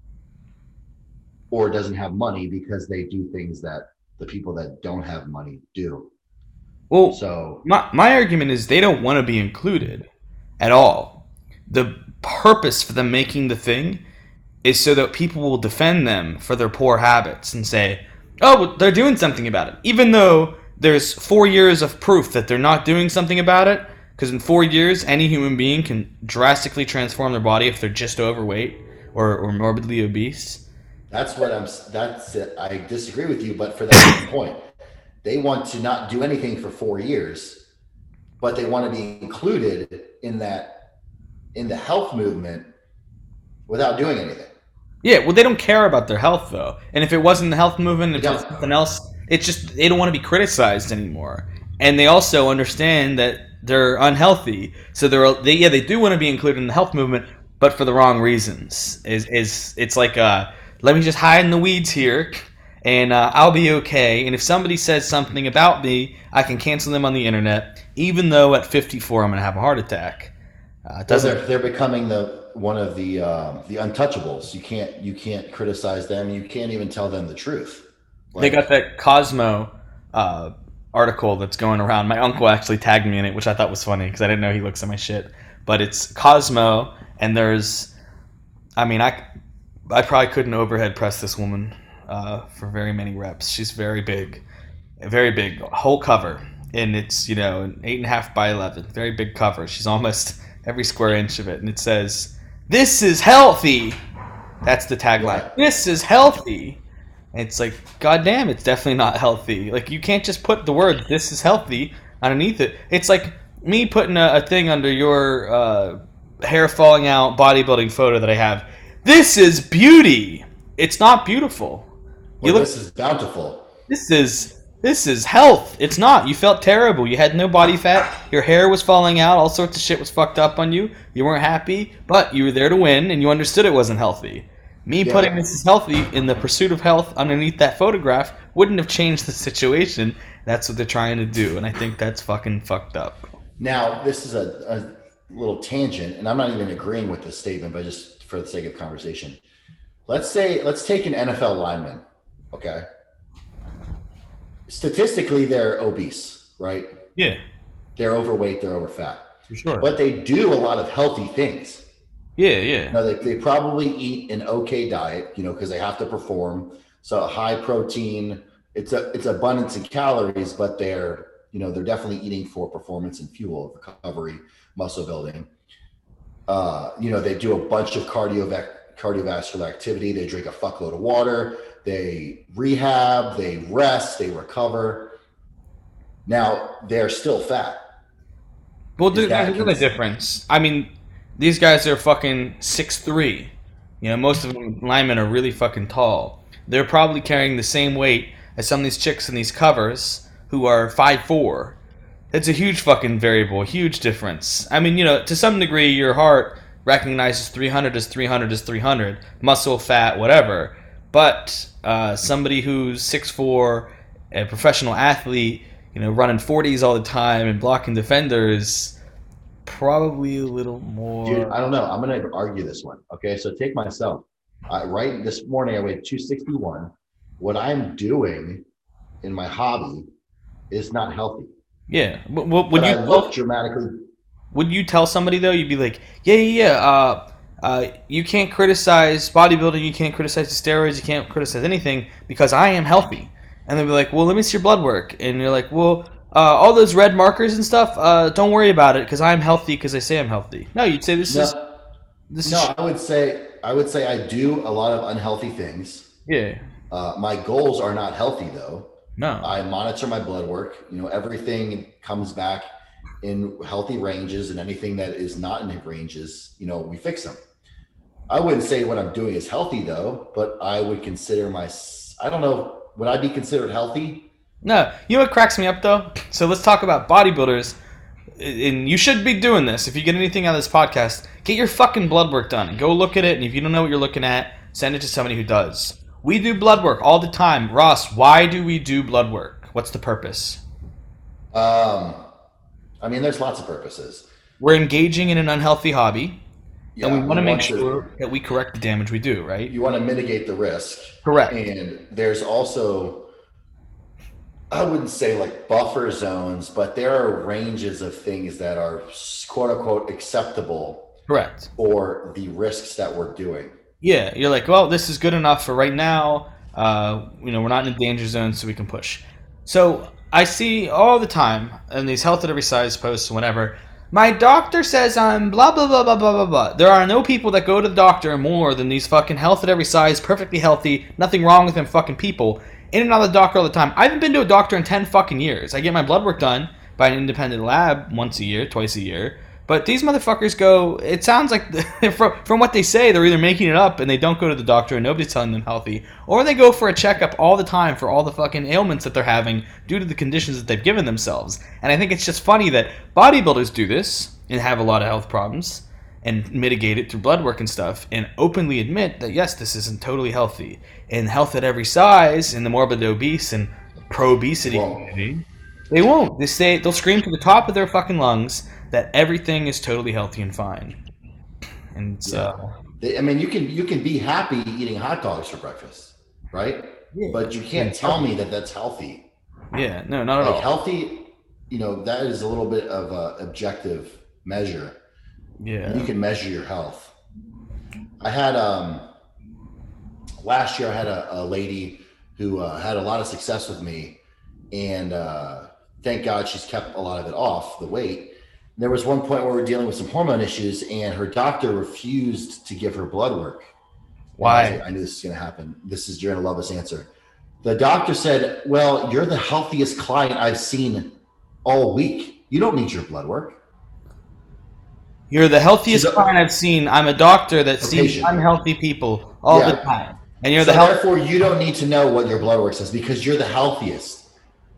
or doesn't have money because they do things that the people that don't have money do. Well, So my argument is they don't want to be included at all. The purpose for them making the thing is so that people will defend them for their poor habits and say, oh, well, they're doing something about it. Even though there's 4 years of proof that they're not doing something about it, because in 4 years, any human being can drastically transform their body if they're just overweight or morbidly obese. that's it. I disagree with you, but for that same point, they want to not do anything for 4 years, but they want to be included in the health movement without doing anything. Yeah, well, they don't care about their health, though. And if it wasn't the health movement, if it was Yeah. something else, it's just they don't want to be criticized anymore. And they also understand that they're unhealthy, so they do want to be included in the health movement, but for the wrong reasons. It's like let me just hide in the weeds here, and I'll be okay. And if somebody says something about me, I can cancel them on the internet, even though at 54 I'm gonna have a heart attack. It doesn't. They're becoming one of the untouchables. You can't criticize them. You can't even tell them the truth. They got that Cosmo article that's going around. My uncle actually tagged me in it, which I thought was funny because I didn't know he looks at my shit. But it's Cosmo, and there's, I mean, I probably couldn't overhead press this woman for very many reps. She's very big, whole cover, and it's an 8.5 by 11, very big cover. She's almost every square inch of it, and it says, "This is healthy." That's the tagline. Yeah. This is healthy. And it's like, goddamn, it's definitely not healthy. Like, you can't just put the word "this is healthy" underneath it. It's like me putting a thing under your hair falling out bodybuilding photo that I have. This is beauty. It's not beautiful. Or You look. this is bountiful. This is health. It's not. You felt terrible. You had no body fat. Your hair was falling out. All sorts of shit was fucked up on you. You weren't happy, but you were there to win, and you understood it wasn't healthy. Me Yeah. putting this is healthy in the pursuit of health underneath that photograph wouldn't have changed the situation. That's what they're trying to do, and I think that's fucking fucked up. Now, this is a little tangent, and I'm not even agreeing with this statement, but just for the sake of conversation. Let's take an NFL lineman, okay? Statistically, they're obese, right? Yeah, They're overweight, they're overfat, for sure. but they do a lot of healthy things. Yeah, yeah. No, they probably eat an okay diet, because they have to perform. So high protein, it's abundance in calories, but they're definitely eating for performance and fuel, recovery, muscle building. They do a bunch of cardiovascular activity. They drink a fuckload of water. They rehab, they rest, they recover. Now they're still fat. Well, Is there's that another difference. I mean, these guys are fucking 6'3". Most of them linemen are really fucking tall. They're probably carrying the same weight as some of these chicks in these covers who are 5'4". It's a huge fucking variable, a huge difference. I mean, to some degree, your heart recognizes 300 as 300 as 300, muscle, fat, whatever. But somebody who's 6'4", a professional athlete, running 40s all the time and blocking defenders, probably a little Dude, more. I don't know. I'm going to argue this one. Okay. So take myself. Right this morning, I weighed 261. What I'm doing in my hobby is not healthy, Yeah. but I look dramatically. Would you tell somebody though? You'd be like, yeah, yeah, yeah. You can't criticize bodybuilding. You can't criticize the steroids. You can't criticize anything because I am healthy. And they'll be like, well, let me see your blood work. And you're like, well, all those red markers and stuff. Don't worry about it because I'm healthy because I say I'm healthy. No, you'd say No, this is no, I would say I do a lot of unhealthy things. yeah. My goals are not healthy though. No. I monitor my blood work. Everything comes back in healthy ranges, and anything that is not in ranges, we fix them. I wouldn't say what I'm doing is healthy though, but I would consider I don't know, would I be considered healthy? No, you know what cracks me up though? So let's talk about bodybuilders. And you should be doing this. If you get anything out of this podcast, get your fucking blood work done. Go look at it, and if you don't know what you're looking at, send it to somebody who does. We do blood work all the time. Ross, why do we do blood work? What's the purpose? Um, I mean, there's lots of purposes. We're engaging in an unhealthy hobby, and we Yeah, want to make sure that we correct the damage we do, right? you want to mitigate the risk. Correct. And there's also, I wouldn't say like buffer zones, but there are ranges of things that are quote unquote acceptable Correct. for the risks that we're doing. Yeah, you're like, well, this is good enough for right now. We're not in a danger zone, so we can push. So I see all the time in these health at every size posts, whenever my doctor says I'm blah blah blah blah blah blah blah. There are no people that go to the doctor more than these fucking health at every size, perfectly healthy, nothing wrong with them fucking people. In and out of the doctor all the time. I haven't been to a doctor in 10 fucking years. I get my blood work done by an independent lab once a year, twice a year. But these motherfuckers go, it sounds like, from what they say, they're either making it up and they don't go to the doctor and nobody's telling them healthy, or they go for a checkup all the time for all the fucking ailments that they're having due to the conditions that they've given themselves. And I think it's just funny that bodybuilders do this and have a lot of health problems and mitigate it through blood work and stuff and openly admit that, yes, this isn't totally healthy. And health at every size in the morbid obese and pro-obesity community, they won't. They'll scream to the top of their fucking lungs that everything is totally healthy and fine. And so, I mean, you can be happy eating hot dogs for breakfast, right? yeah. But you can't tell me that that's healthy. Yeah, no, not at Like all. healthy, that is a little bit of a objective measure. Yeah. You can measure your health. I had last year I had a lady who had a lot of success with me, and thank God she's kept a lot of it off the weight. There was one point where we were dealing with some hormone issues, and her doctor refused to give her blood work. And I was Why? like, I knew this was going to happen. You're going to love this answer. The doctor said, "Well, you're the healthiest client I've seen all week. You don't need your blood work." You're the She's healthiest a, client I've seen. I'm a doctor that a sees patient. unhealthy people all the Yeah. time. And you're So the health. therefore, you don't need to know what your blood work says because you're the healthiest.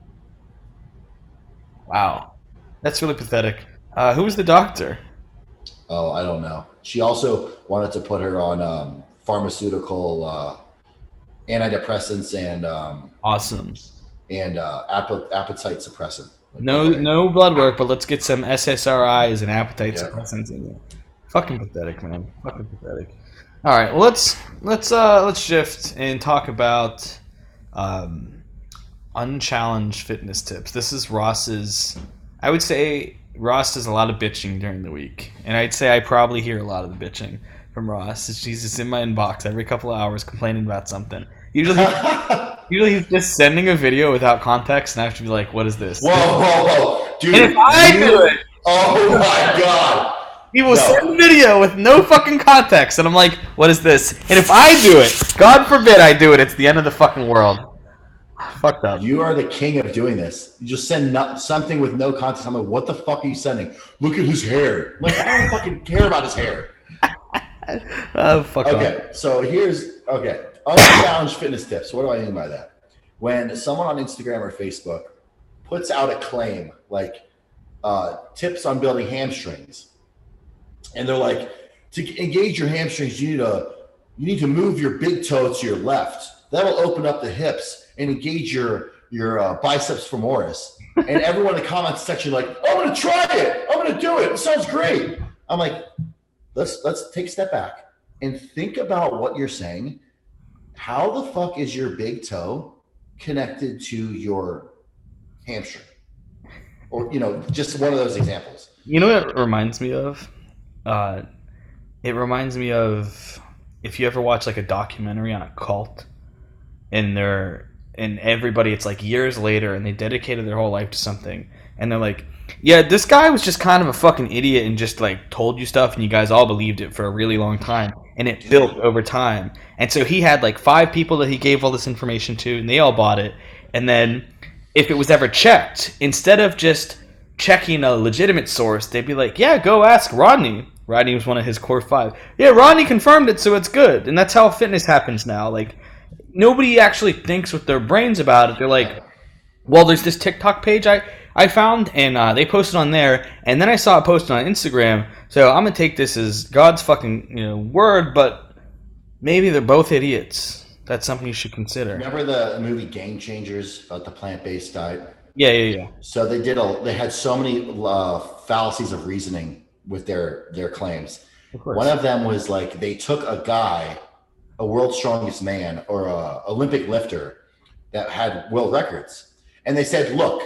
Wow. That's really pathetic. Who was the doctor? Oh, I don't know. She also wanted to put her on pharmaceutical antidepressants Awesome. and appetite suppressant. Like, No, okay. no blood work, but let's get some SSRIs and appetite Yeah. suppressants in there. Fucking pathetic, man. Fucking pathetic. All right, well, let's shift and talk about um, unchallenged fitness tips. This is Ross's. I would say Ross does a lot of bitching during the week, and I'd say I probably hear a lot of the bitching from Ross. He's just in my inbox every couple of hours complaining about something. Usually he's just sending a video without context, and I have to be like, "What is this?" Whoa, dude! And if I do it, oh my god! he will No. send a video with no fucking context, and I'm like, "What is this?" And if I do it, God forbid I do it, it's the end of the fucking world. Fucked up. You are the king of doing this. You just send something with no context. I'm like, what the fuck are you sending? Look at his hair. I'm like, I don't fucking care about his hair. Oh, fuck off. Okay, so unchallenged fitness tips. What do I mean by that? When someone on Instagram or Facebook puts out a claim like tips on building hamstrings, and they're like, to engage your hamstrings, you need to move your big toe to your left. That'll open up the hips and engage your biceps femoris. And everyone in the comments section like, I'm gonna try it. I'm gonna do it. It sounds great. I'm like, let's take a step back and think about what you're saying. How the fuck is your big toe connected to your hamstring? Or just one of those examples. You know what it reminds me of? It reminds me of if you ever watch like a documentary on a cult, and everybody, it's like years later, and they dedicated their whole life to something, and they're like, yeah, this guy was just kind of a fucking idiot and just like told you stuff, and you guys all believed it for a really long time, and it built over time. And so he had like 5 people that he gave all this information to, and they all bought it. And then if it was ever checked, instead of just checking a legitimate source, they'd be like, yeah, go ask Rodney. Rodney was one of his core 5. Yeah, Rodney confirmed it, so it's good. And that's how fitness happens now. Like, nobody actually thinks with their brains about it. They're like, well, there's this TikTok page I found, and they posted on there, and then I saw it posted on Instagram, so I'm going to take this as God's fucking word, but maybe they're both idiots. That's something you should consider. Remember the movie Game Changers about the plant-based diet? Yeah. So they had so many fallacies of reasoning with their claims. Of course. One of them was like they took a guy, a world's strongest man or a Olympic lifter that had world records, and they said, look,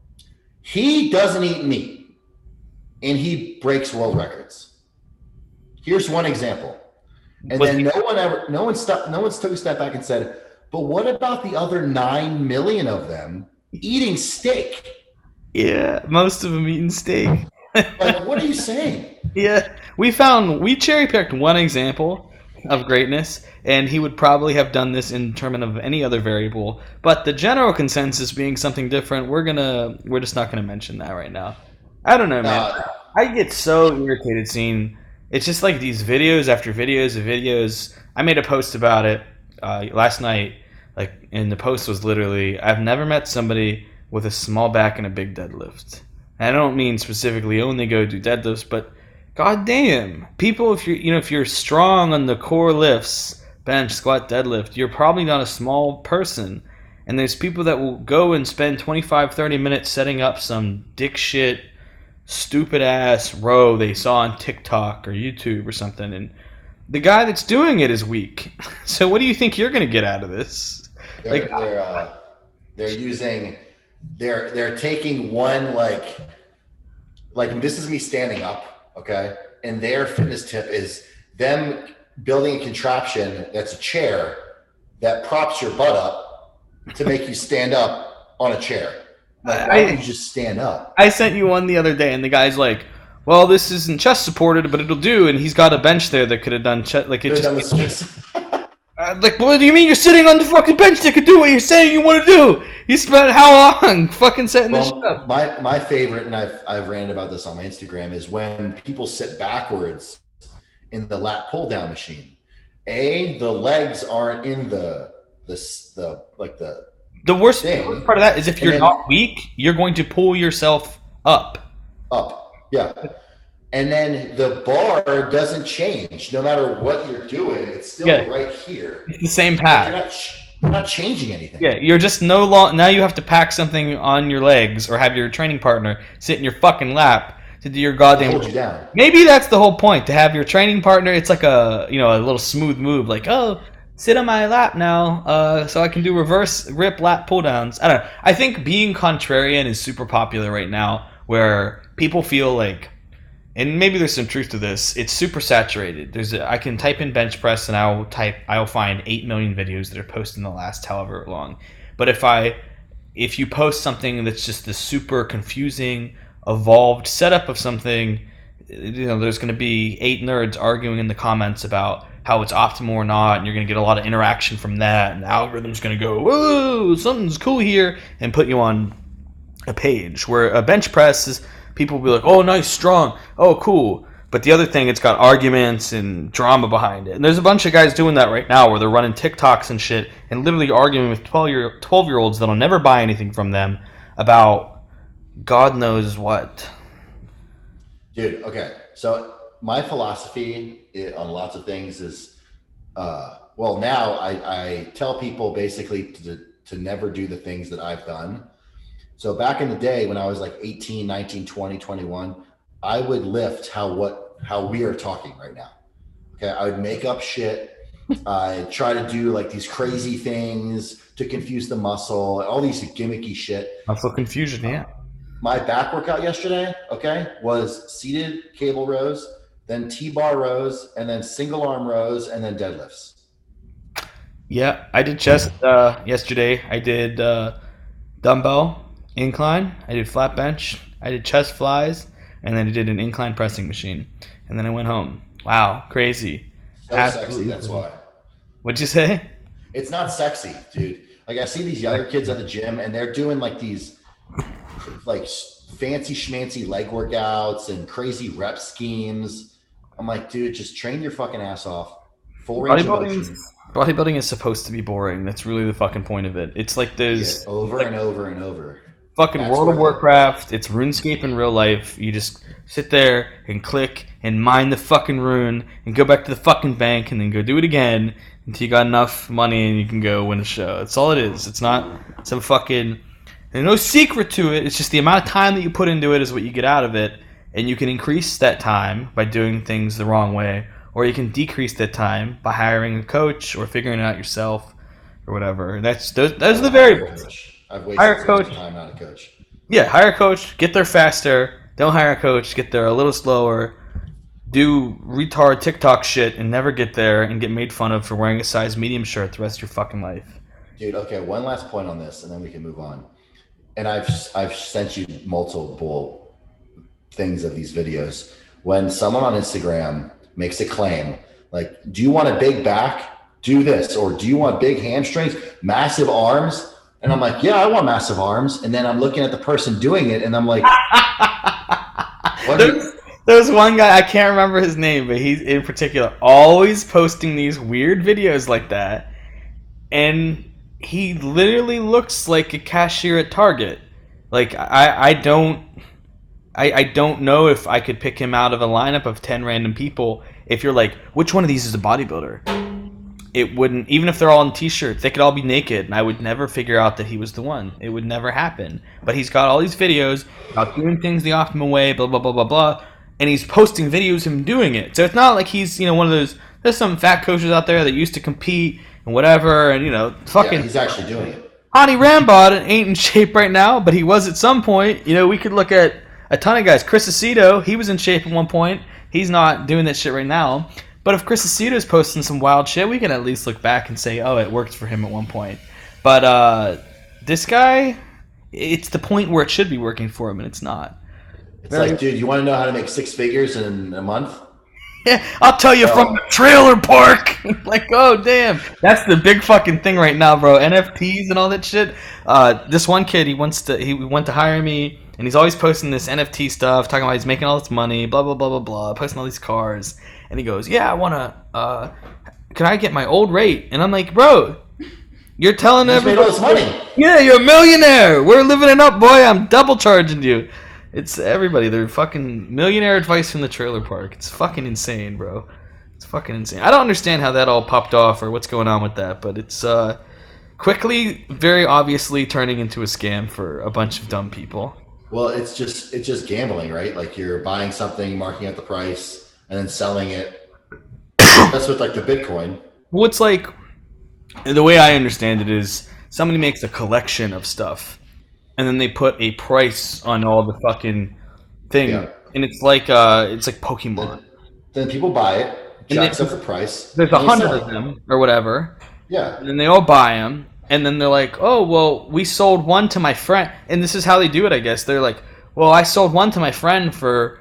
he doesn't eat meat and he breaks world records. Here's one example. And then no one took a step back and said, but what about the other 9 million of them eating steak? Yeah, most of them eating steak. Like, what are you saying? Yeah, we cherry-picked one example of greatness, and he would probably have done this in terms of any other variable, but the general consensus being something different, we're just not gonna mention that right now. I don't know, man. I get so irritated seeing it's just like these videos after videos of videos. I made a post about it last night, and the post was literally, I've never met somebody with a small back and a big deadlift. And I don't mean specifically only go do deadlifts, but god damn, people, if you're strong on the core lifts, bench, squat, deadlift, you're probably not a small person. And there's people that will go and spend 25-30 minutes setting up some dick shit, stupid ass row they saw on TikTok or YouTube or something, and the guy that's doing it is weak. So what do you think you're gonna get out of this? They're taking one like this is me standing up, okay? And their fitness tip is them building a contraption that's a chair that props your butt up to make you stand up on a chair. Like, why don't you just stand up? I sent you one the other day, and the guy's like, "Well, this isn't chest supported, but it'll do." And he's got a bench there that could have done chest. Like it just. Like, what do you mean you're sitting on the fucking bench that could do what you're saying you want to do? You spent how long fucking setting this shit up? My favorite, and I've ranted about this on my Instagram, is when people sit backwards in the lat pull down machine. The legs aren't in the worst part of that is if you're not weak, you're going to pull yourself up. Yeah. And then the bar doesn't change. No matter what you're doing, it's still right here. It's the same path. You're not changing anything. Yeah, you're just now you have to pack something on your legs or have your training partner sit in your fucking lap to do your goddamn. Hold you down. Maybe that's the whole point, to have your training partner. It's like a little smooth move, like, oh, sit on my lap now, so I can do reverse rip lat pull downs. I don't know. I think being contrarian is super popular right now, where people feel like, and maybe there's some truth to this, it's super saturated. I can type in bench press and I'll find 8 million videos that are posted in the last however long. But if you post something that's just the super confusing, evolved setup of something, there's going to be 8 nerds arguing in the comments about how it's optimal or not, and you're going to get a lot of interaction from that, and the algorithm's going to go, whoa, something's cool here, and put you on a page. Where a bench press is, people will be like, oh, nice, strong, oh, cool. But the other thing, it's got arguments and drama behind it. And there's a bunch of guys doing that right now where they're running TikToks and shit and literally arguing with 12-year-olds that'll never buy anything from them about God knows what. Dude, okay. So my philosophy on lots of things is, now I tell people basically to never do the things that I've done. So back in the day when I was like 18, 19, 20, 21, I would lift how we are talking right now. Okay. I would make up shit. I try to do like these crazy things to confuse the muscle, all these gimmicky shit. Muscle confusion, yeah. My back workout yesterday, was seated cable rows, then T-bar rows, and then single arm rows, and then deadlifts. Yeah, I did chest yesterday. I did dumbbell incline. I did flat bench. I did chest flies, and then I did an incline pressing machine. And then I went home. Like, crazy. So sexy, that's why. What'd you say? It's not sexy, dude. Like, I see these younger kids at the gym, and they're doing like these like fancy schmancy leg workouts and crazy rep schemes. I'm like, dude, just train your fucking ass off. Full range of motion. Bodybuilding is supposed to be boring. That's really the fucking point of it. It's like there's over and over and over. Fucking World of Warcraft. It's RuneScape in real life. You just sit there and click and mine the fucking rune and go back to the fucking bank and then go do it again until you got enough money and you can go win a show. That's all it is. It's not some fucking... There's no secret to it. It's just the amount of time that you put into it is what you get out of it. And you can increase that time by doing things the wrong way. Or you can decrease that time by hiring a coach or figuring it out yourself or whatever. Those are the variables. I've wasted so much time on a coach. Yeah, hire a coach. Get there faster. Don't hire a coach. Get there a little slower. Do retard TikTok shit and never get there and get made fun of for wearing a size medium shirt the rest of your fucking life. Dude, okay, one last point on this and then we can move on. And I've sent you multiple things of these videos. When someone on Instagram makes a claim, like, do you want a big back? Do this. Or do you want big hamstrings, massive arms? And I'm like, yeah, I want massive arms. And then I'm looking at the person doing it and I'm like, there's one guy, I can't remember his name, but he's in particular always posting these weird videos like that. And he literally looks like a cashier at Target. Like, I don't know if I could pick him out of a lineup of 10 random people. If you're like, which one of these is a bodybuilder? It wouldn't, even if they're all in t-shirts, they could all be naked, and I would never figure out that he was the one. It would never happen. But he's got all these videos about doing things the optimal way, blah, blah, blah, blah, blah, and he's posting videos of him doing it. So it's not like he's, one of those, there's some fat coaches out there that used to compete and whatever, and, fucking... Yeah, he's actually doing it. Hottie Rambod ain't in shape right now, but he was at some point. We could look at a ton of guys. Chris Aceto, he was in shape at one point. He's not doing that shit right now. But if Chris Aceto's posting some wild shit, we can at least look back and say, oh, it worked for him at one point. But this guy, it's the point where it should be working for him, and it's not. It's like, dude, you want to know how to make six figures in a month? Yeah, I'll tell you from the trailer park. Like, oh, damn. That's the big fucking thing right now, bro. NFTs and all that shit. This one kid, he went to hire me, and he's always posting this NFT stuff, talking about he's making all this money, blah, blah, blah, blah, blah, posting all these cars. And he goes, yeah, I want to, can I get my old rate? And I'm like, bro, you're telling everybody. Made all this money. Yeah, you're a millionaire. We're living it up, boy. I'm double charging you. It's everybody. They're fucking millionaire advice from the trailer park. It's fucking insane, bro. It's fucking insane. I don't understand how that all popped off or what's going on with that, but it's quickly, very obviously turning into a scam for a bunch of dumb people. Well, it's just gambling, right? Like you're buying something, marking up the price, and then selling it. That's with like the Bitcoin. Well, it's like, the way I understand it is somebody makes a collection of stuff, and then they put a price on all the fucking thing, and it's like Pokemon. Then people buy it, jacks up the price. There's 100 of them or whatever. Yeah. And then they all buy them, and then they're like, "Oh, well, we sold one to my friend," and this is how they do it, I guess. They're like, "Well, I sold one to my friend for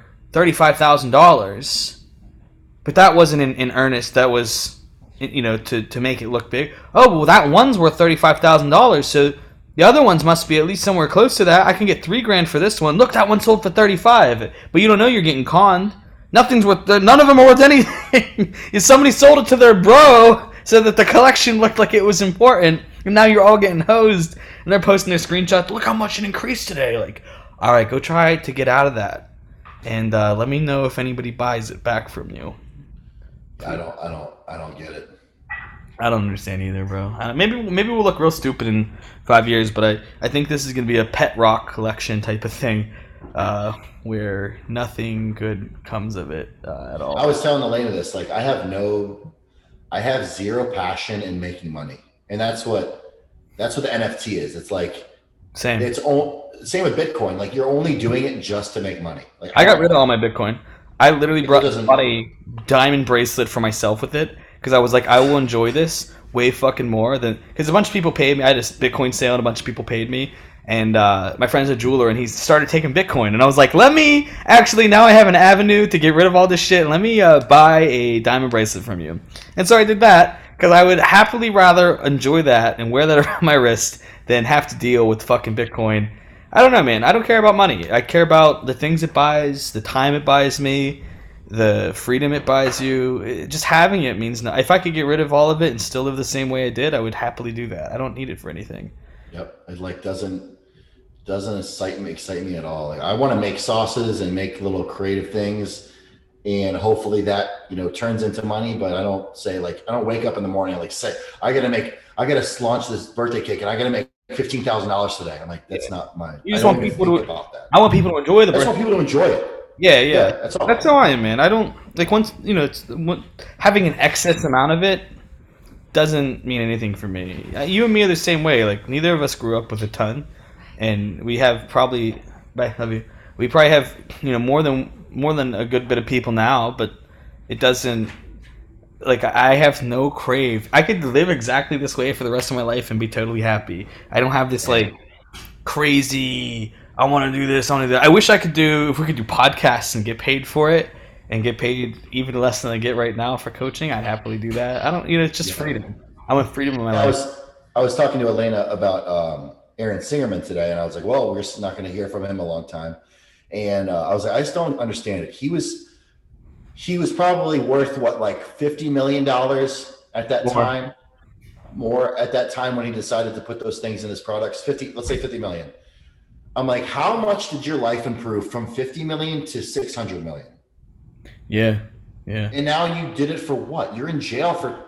$35,000, but that wasn't in earnest. That was, to make it look big. Oh, well, that one's worth $35,000, so." The other ones must be at least somewhere close to that. I can get $3,000 for this one. Look, that one sold for $35,000. But you don't know you're getting conned. Nothing's worth. None of them are worth anything. Somebody sold it to their bro so that the collection looked like it was important, and now you're all getting hosed. And they're posting their screenshots. Look how much it increased today. Like, all right, go try to get out of that, and let me know if anybody buys it back from you. I don't get it. I don't understand either, bro. Maybe we'll look real stupid in 5 years, but I think this is going to be a pet rock collection type of thing, where nothing good comes of it at all. I was telling Elena this, like I have zero passion in making money, and that's what the NFT is. It's like same with Bitcoin. Like you're only doing it just to make money. Like I got rid of all my Bitcoin. I literally bought a diamond bracelet for myself with it. Because I was like, I will enjoy this way fucking more than... Because a bunch of people paid me. I had a Bitcoin sale and a bunch of people paid me. And my friend's a jeweler and he started taking Bitcoin. And I was like, let me... Actually, now I have an avenue to get rid of all this shit. Let me buy a diamond bracelet from you. And so I did that. Because I would happily rather enjoy that and wear that around my wrist than have to deal with fucking Bitcoin. I don't know, man. I don't care about money. I care about the things it buys, the time it buys me, the freedom it buys you. Just having it means no. If I could get rid of all of it and still live the same way I did, I would happily do that. I don't need it for anything. Yep, it like doesn't excite me at all. Like I want to make sauces and make little creative things, and hopefully that turns into money. But I don't wake up in the morning and like say I gotta launch this birthday cake and I gotta make $15,000 today. I'm like, that's not my. You just want people to. I want people to enjoy the. I just want people to enjoy it. Yeah. That's how I am, man. I don't like once having an excess amount of it doesn't mean anything for me. You and me are the same way. Like neither of us grew up with a ton, and we probably have more than a good bit of people now, but it doesn't. Like I have no crave. I could live exactly this way for the rest of my life and be totally happy. I don't have this like crazy. I want to do this. I want to do that. I wish if we could do podcasts and get paid for it and get paid even less than I get right now for coaching. I'd happily do that. I don't. It's just freedom. I want freedom in my life. I was talking to Elena about Aaron Singerman today, and I was like, well, we're just not going to hear from him a long time. And I was like, I just don't understand it. He was probably worth what, like $50 million at that time. More at that time when he decided to put those things in his products. Let's say 50 million. I'm like, how much did your life improve from 50 million to 600 million? Yeah. And now you did it for what? You're in jail for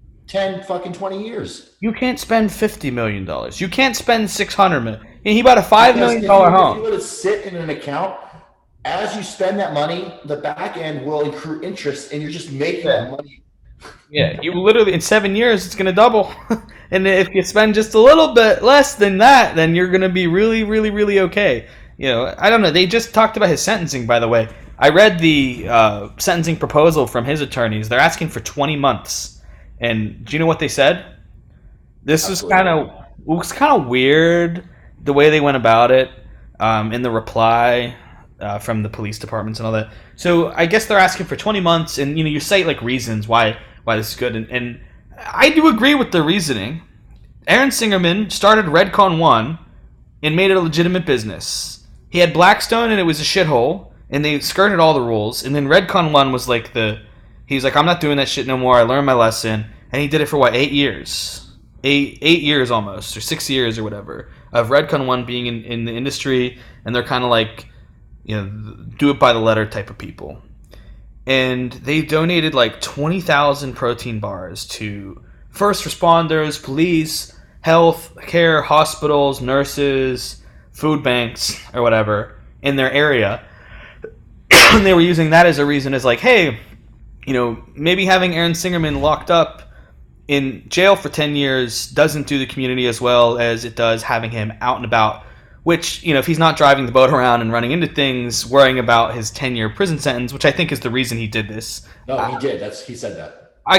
20 years. You can't spend $50 million. You can't spend $600 million. And he bought a $5 million home. If you let it sit in an account, as you spend that money, the back end will accrue interest, and you're just making that money. Yeah, you literally in 7 years it's going to double, and if you spend just a little bit less than that, then you're going to be really, really, really okay. I don't know. They just talked about his sentencing, by the way. I read the sentencing proposal from his attorneys. They're asking for 20 months. And do you know what they said? This Absolutely not. was kind of weird the way they went about it in the reply from the police departments and all that. So I guess they're asking for 20 months, and you cite like reasons why this is good, and I do agree with the reasoning. Aaron Singerman started Redcon One and made it a legitimate business. He had Blackstone, and it was a shithole, and they skirted all the rules. And then Redcon One was like he's like, I'm not doing that shit no more. I learned my lesson, and he did it for what, 8 years, 8 years almost, or 6 years or whatever of Redcon One being in the industry, and they're kind of like, do it by the letter type of people. And they donated like 20,000 protein bars to first responders, police, health care, hospitals, nurses, food banks, or whatever in their area. And they were using that as a reason, as like, hey, maybe having Aaron Singerman locked up in jail for 10 years doesn't do the community as well as it does having him out and about. Which, if he's not driving the boat around and running into things, worrying about his 10-year prison sentence, which I think is the reason he did this. No, he did. He said that. I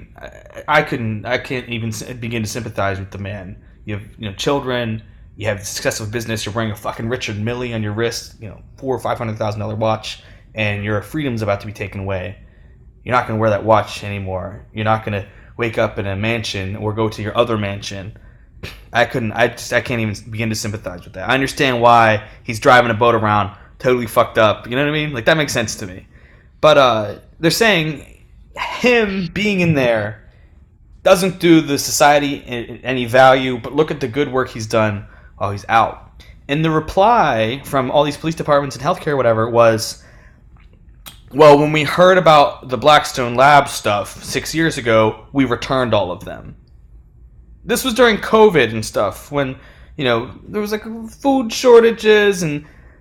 can't even begin to sympathize with the man. You have, children. You have success with business. You're wearing a fucking Richard Mille on your wrist. $400,000 or $500,000 watch, and your freedom's about to be taken away. You're not going to wear that watch anymore. You're not going to wake up in a mansion or go to your other mansion. I can't even begin to sympathize with that. I understand why he's driving a boat around totally fucked up. You know what I mean? Like, that makes sense to me. But they're saying him being in there doesn't do the society any value, but look at the good work he's done while he's out. And the reply from all these police departments and healthcare, whatever, was, well, when we heard about the Blackstone Lab stuff 6 years ago, we returned all of them. This was during COVID and stuff, when, there was like food shortages and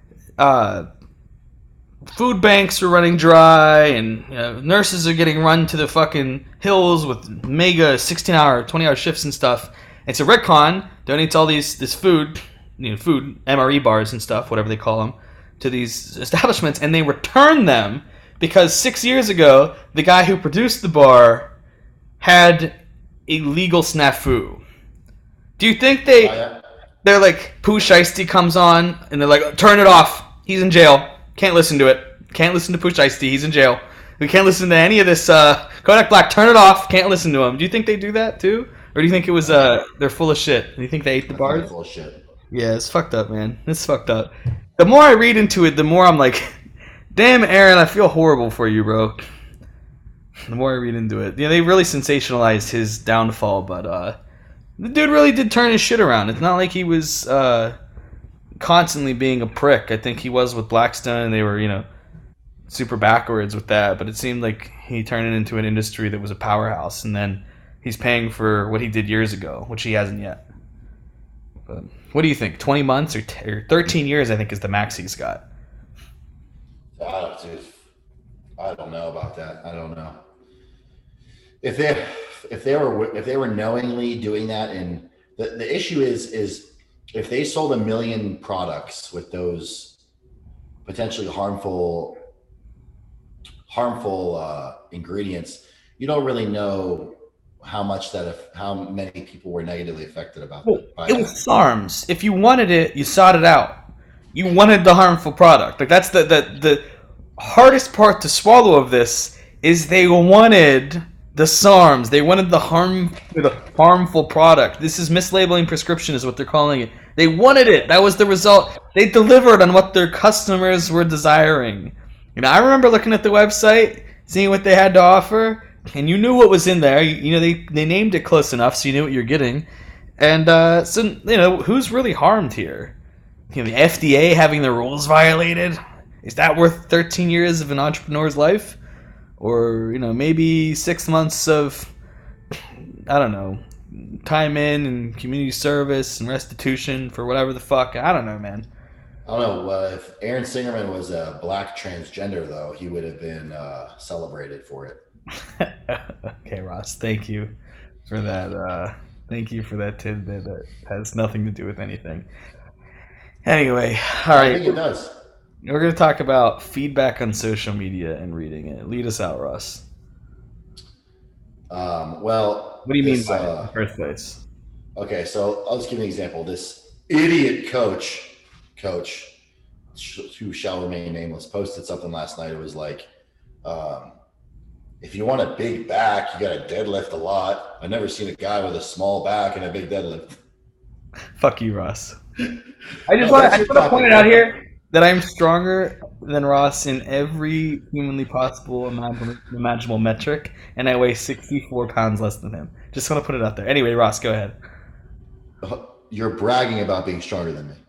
food banks were running dry, and nurses are getting run to the fucking hills with mega 16-hour, 20-hour shifts and stuff. And so Redcon donates all this food, food MRE bars and stuff, whatever they call them, to these establishments, and they return them because 6 years ago the guy who produced the bar had a legal snafu. Do you think they're like, Pooh Shiesty comes on and they're like, turn it off, he's in jail, can't listen to it, can't listen to Pooh Shiesty, he's in jail, we can't listen to any of this Kodak Black, turn it off, can't listen to him? Do you think they do that too? Or do you think it was they're full of shit? Do you think they ate the bars? Full of shit. Yeah, it's fucked up, man. It's fucked up. The more I read into it, the more I'm like, damn, Aaron, I feel horrible for you, bro. The more I read into it, they really sensationalized his downfall, but the dude really did turn his shit around. It's not like he was constantly being a prick. I think he was with Blackstone, and they were, super backwards with that. But it seemed like he turned it into an industry that was a powerhouse, and then he's paying for what he did years ago, which he hasn't yet. But what do you think? 20 months or 13 years? I think is the max he's got. I don't know about that. I don't know. If they were knowingly doing that, and the issue is if they sold 1 million products with those potentially harmful ingredients, you don't really know how many people were negatively affected about that. It was SARMs. If you wanted it, you sought it out. You wanted the harmful product. Like, that's the hardest part to swallow of this, is they wanted the SARMs. They wanted the harmful product. This is mislabeling prescription is what they're calling it. They wanted it. That was the result. They delivered on what their customers were desiring. I remember looking at the website, seeing what they had to offer, and you knew what was in there. They named it close enough so you knew what you're getting. And so who's really harmed here? The FDA having their rules violated? Is that worth 13 years of an entrepreneur's life? Or, maybe 6 months of, I don't know, time in and community service and restitution for whatever the fuck. I don't know, man. I don't know. If Aaron Singerman was a black transgender, though, he would have been celebrated for it. Okay, Ross, thank you for that. Thank you for that tidbit that has nothing to do with anything. Anyway, all right. I think it does. We're going to talk about feedback on social media and reading it. Lead us out, Ross. Well, What do you mean this. by it in the first place? Okay, so I'll just give you an example. This idiot coach, who shall remain nameless, posted something last night. It was like, um, if you want a big back, you got to deadlift a lot. I've never seen a guy with a small back and a big deadlift. Fuck you, Ross. I just No, want that's your to point topic, it out man. here that I'm stronger than Ross in every humanly possible imaginable metric, and I weigh 64 pounds less than him. Just want to put it out there. Anyway, Ross, go ahead. You're bragging about being stronger than me.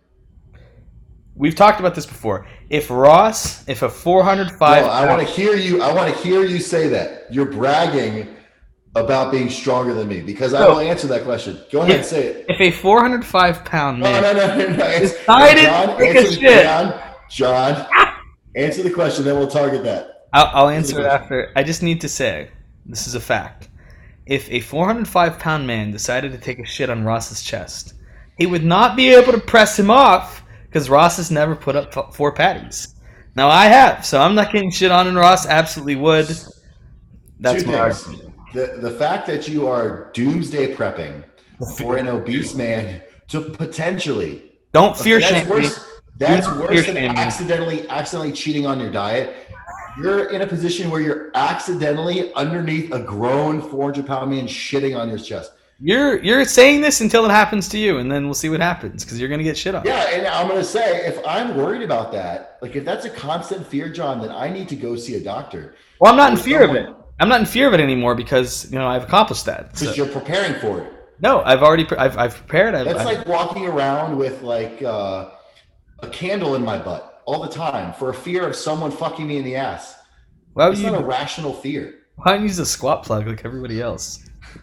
We've talked about this before. If a 405 No, I want to hear you. I want to hear you say that. You're bragging about being stronger than me because I will answer that question. Go ahead and say it. if a 405-pound No, man no. decided to take a shit, John, answer the question, then we'll target that. I'll answer it after. I just need to say, this is a fact. If a 405-pound man decided to take a shit on Ross's chest, he would not be able to press him off because Ross has never put up 4 patties. Now I have, so I'm not getting shit on, and Ross absolutely would. That's Two my things. argument. The fact that you are doomsday prepping for an obese man to potentially Don't fear that's shame me. worse. That's Don't worse fear than shame me. accidentally cheating on your diet. You're in a position where you're accidentally underneath a grown 400-pound man shitting on your chest. You're saying this until it happens to you, and then we'll see what happens because you're gonna get shit on. Yeah, and I'm gonna say if I'm worried about that, like if that's a constant fear, John, then I need to go see a doctor. Well, I'm not in fear of it. I'm not in fear of it anymore because I've accomplished that. Because you're preparing for it. No, I've prepared. That's like walking around with like a candle in my butt all the time for a fear of someone fucking me in the ass. Why It's not a rational fear. Why don't you use a squat plug like everybody else?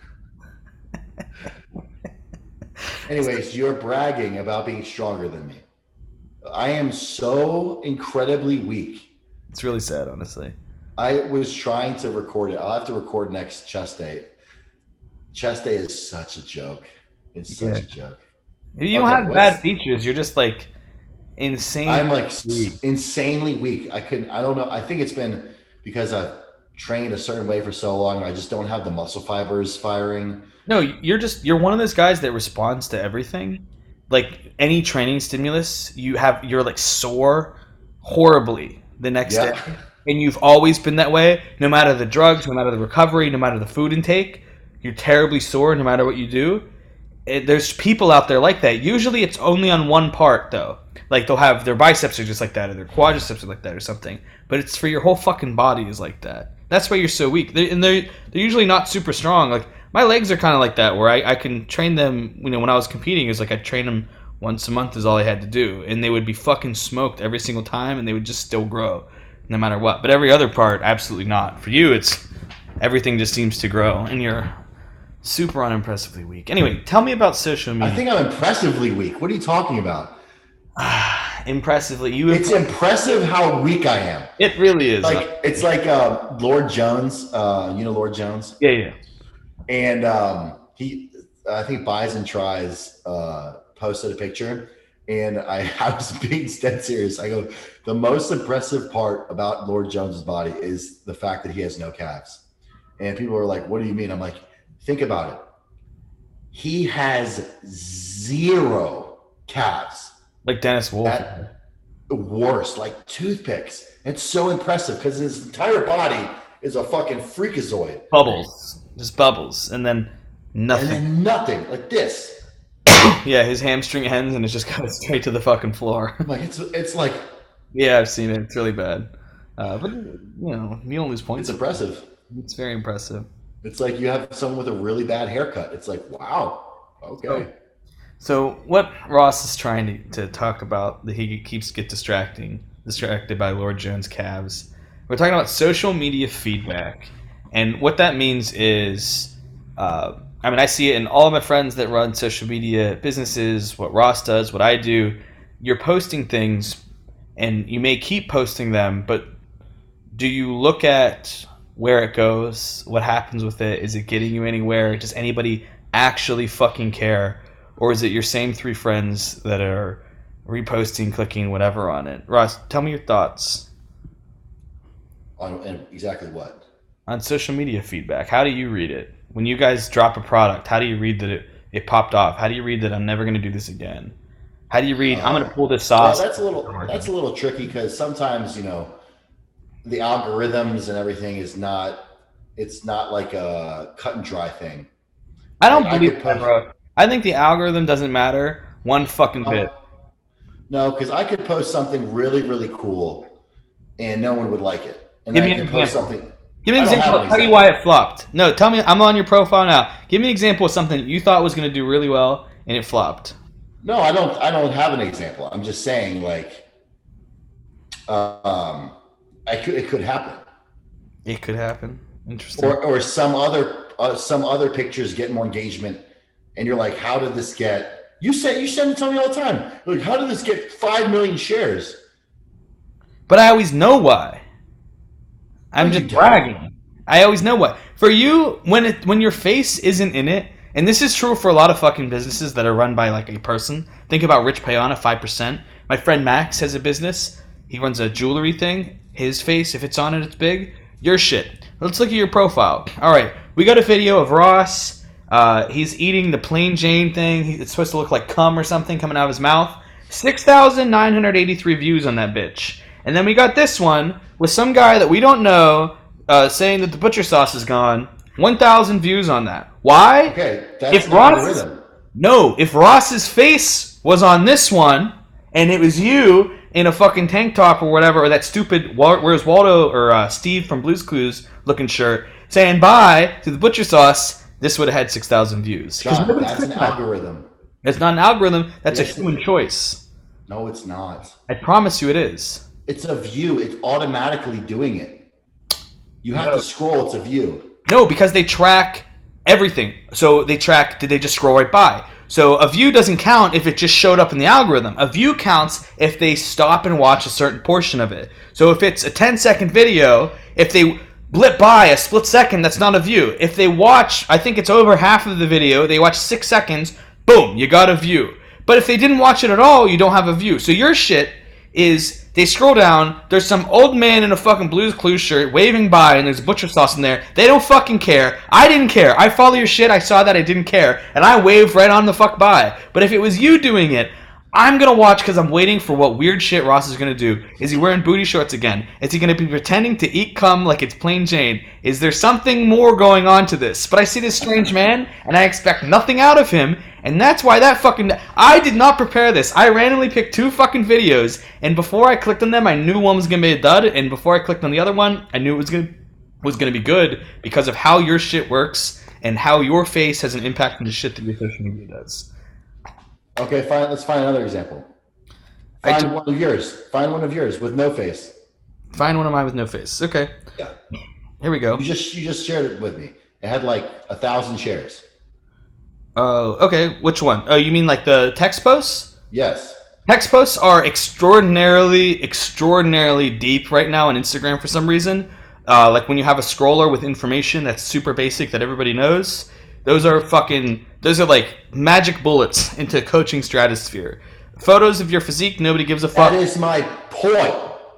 Anyways, you're bragging about being stronger than me. I am so incredibly weak. It's really sad, honestly. I was trying to record it. I'll have to record next chest day. Chest day is such a joke. It's such a joke. You don't have bad features. You're just like insane. I'm like insanely weak. I don't know. I think it's been because I've trained a certain way for so long. I just don't have the muscle fibers firing. No, you're one of those guys that responds to everything. Like any training stimulus, you're like sore horribly the next day. And you've always been that way, no matter the drugs, no matter the recovery, no matter the food intake. You're terribly sore no matter what you do. There's people out there like that. Usually it's only on one part, though. Like they'll have their biceps are just like that, or their quadriceps are like that, or something. But it's for your whole fucking body is like that. That's why you're so weak. They're usually not super strong. Like my legs are kind of like that, where I can train them. When I was competing, it's like I train them once a month is all I had to do, and they would be fucking smoked every single time, and they would just still grow, no matter what. But every other part, absolutely not. For you, it's everything just seems to grow, and you're super unimpressively weak. Anyway, tell me about social media. I think I'm impressively weak. What are you talking about? Impressively, It's impressive how weak I am. It really is. Like it's like Lord Jones. Lord Jones. Yeah. And I think Bison tries posted a picture, and I was being dead serious. I go, the most impressive part about Lord Jones's body is the fact that he has no calves. And people are like, "What do you mean?" I'm like, think about it. He has 0 calves. Like Dennis Wolf. Worse, like toothpicks. It's so impressive because his entire body is a fucking freakazoid. Bubbles. Just bubbles. And then nothing. And then nothing. Like this. Yeah, his hamstring ends and it just goes straight to the fucking floor. Like it's like. Yeah, I've seen it. It's really bad. But you don't lose points. It's impressive. It's very impressive. It's like you have someone with a really bad haircut. It's like, wow. Okay. So what Ross is trying to talk about, that he keeps distracted by Lord Jones' calves. We're talking about social media feedback. And what that means is, I see it in all of my friends that run social media businesses, what Ross does, what I do. You're posting things, and you may keep posting them, but do you look at where it goes, what happens with it? Is it getting you anywhere? Does anybody actually fucking care? Or is it your same 3 friends that are reposting, clicking, whatever on it. Ross, tell me your thoughts On and exactly what? on social media feedback. How do you read it? When you guys drop a product, how do you read that it popped off? How do you read that I'm never going to do this again? How do you read I'm going to pull this Well, sauce? that's a little tricky because sometimes the algorithms and everything is not. It's not like a cut and dry thing. I Like don't I believe could that, post. bro. I think the algorithm doesn't matter one fucking bit. No, no, because I could post something really really cool, and no one would like it, and Give then me I an can post example. something. Give me an I don't example. have an I'll tell you example. why it flopped. No, tell me. I'm on your profile now. Give me an example of something you thought was going to do really well and it flopped. No, I don't. I don't have an example. I'm just saying, like, um, it could happen, It could happen. Interesting. or some other pictures get more engagement, and you're like, how did this get? You send it to me all the time. Like, how did this get 5 million shares? But I always know why. No, I'm you just don't. bragging. I always know why. For you, when your face isn't in it, and this is true for a lot of fucking businesses that are run by like a person. Think about Rich Payana, 5%. My friend Max has a business. He runs a jewelry thing. His face, if it's on it, it's big. Your shit. Let's look at your profile. All right, we got a video of Ross. He's eating the plain Jane thing. It's supposed to look like cum or something coming out of his mouth. 6,983 views on that bitch. And then we got this one with some guy that we don't know saying that the butcher sauce is gone. 1,000 views on that. Why? Okay, that's If an Ross, algorithm. no, if Ross's face was on this one, and it was you in a fucking tank top or whatever, or that stupid Where's Waldo or Steve from Blue's Clues looking shirt saying bye to the butcher sauce, this would have had 6,000 views. John, that's an algorithm. It's not an algorithm. That's a Yes, it human is. choice. No, it's not. I promise you, it is. It's a view. It's automatically doing it. You have to No. scroll. It's a view. No, because they track everything. So they track, did they just scroll right by? So a view doesn't count if it just showed up in the algorithm. A view counts if they stop and watch a certain portion of it. So if it's a 10-second video, if they blip by a split second, that's not a view. If they watch, I think it's over half of the video, they watch 6 seconds, boom, you got a view. But if they didn't watch it at all, you don't have a view. So your shit is they scroll down, there's some old man in a fucking Blue's Clues shirt waving by, and there's butcher sauce in there. They don't fucking care. I didn't care. I follow your shit, I saw that, I didn't care, and I waved right on the fuck by. But if it was you doing it, I'm gonna watch because I'm waiting for what weird shit Ross is gonna do. Is he wearing booty shorts again? Is he gonna be pretending to eat cum like it's plain Jane? Is there something more going on to this? But I see this strange man, and I expect nothing out of him, and that's why that fucking... I did not prepare this. I randomly picked 2 fucking videos, and before I clicked on them, I knew one was gonna be a dud, and before I clicked on the other one, I knew it was gonna be good because of how your shit works and how your face has an impact on the shit that your social media does. Okay, fine. Let's find another example. I Find took- one of yours. Find one of yours with no face. Find one of mine with no face. Okay, Yeah. here we go. You just shared it with me. It had like 1,000 shares. Oh, okay. Which one? Oh, you mean like the text posts? Yes. Text posts are extraordinarily deep right now on Instagram for some reason. Like when you have a scroller with information that's super basic that everybody knows. Those are like magic bullets into coaching stratosphere. Photos of your physique, nobody gives a fuck. That is my point.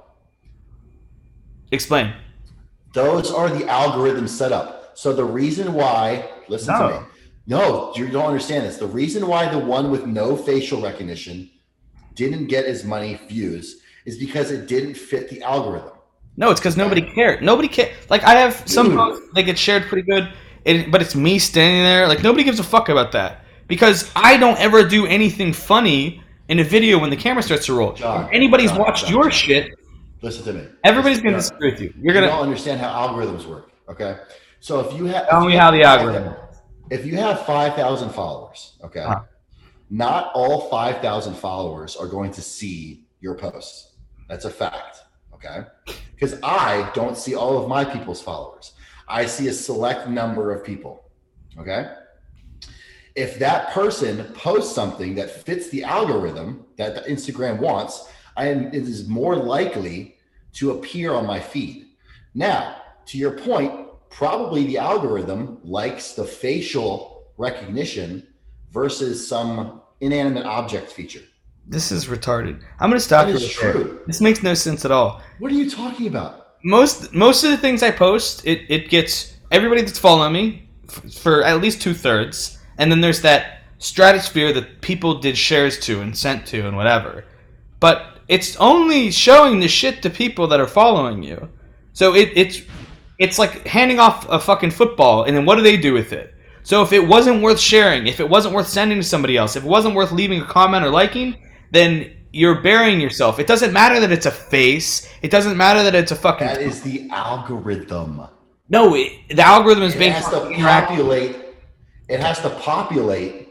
Explain. Those are the algorithm set up. So the reason why, listen No. to me. No, you don't understand this. The reason why the one with no facial recognition didn't get as many views is because it didn't fit the algorithm. No, it's because nobody cared. Nobody cared. Like I have some Dude. posts, they get shared pretty good, but it's me standing there. Like nobody gives a fuck about that because I don't ever do anything funny in a video when the camera starts to roll. John, if anybody's John, watched John, your John. shit, Listen to me. everybody's gonna Listen, disagree with you. You're You gonna don't understand how algorithms work. Okay. So if you have tell me how the algorithm. if you have 5,000 followers, okay, Uh-huh. not all 5,000 followers are going to see your posts. That's a fact. Okay. Because I don't see all of my people's followers. I see a select number of people. Okay. If that person posts something that fits the algorithm that the Instagram wants, it is more likely to appear on my feed. Now, to your point, probably the algorithm likes the facial recognition versus some inanimate object feature. This is retarded. I'm gonna stop That you is right there. true. This makes no sense at all. What are you talking about? Most of the things I post, it gets everybody that's following me for at least 2/3, and then there's that stratosphere that people did shares to and sent to and whatever. But it's only showing the shit to people that are following you. So it's like handing off a fucking football, and then what do they do with it? So if it wasn't worth sharing, if it wasn't worth sending to somebody else, if it wasn't worth leaving a comment or liking, then you're burying yourself. It doesn't matter that it's a face. It doesn't matter that it's a fucking. That is the algorithm. No, the algorithm is It based has to on interact. populate. It has to populate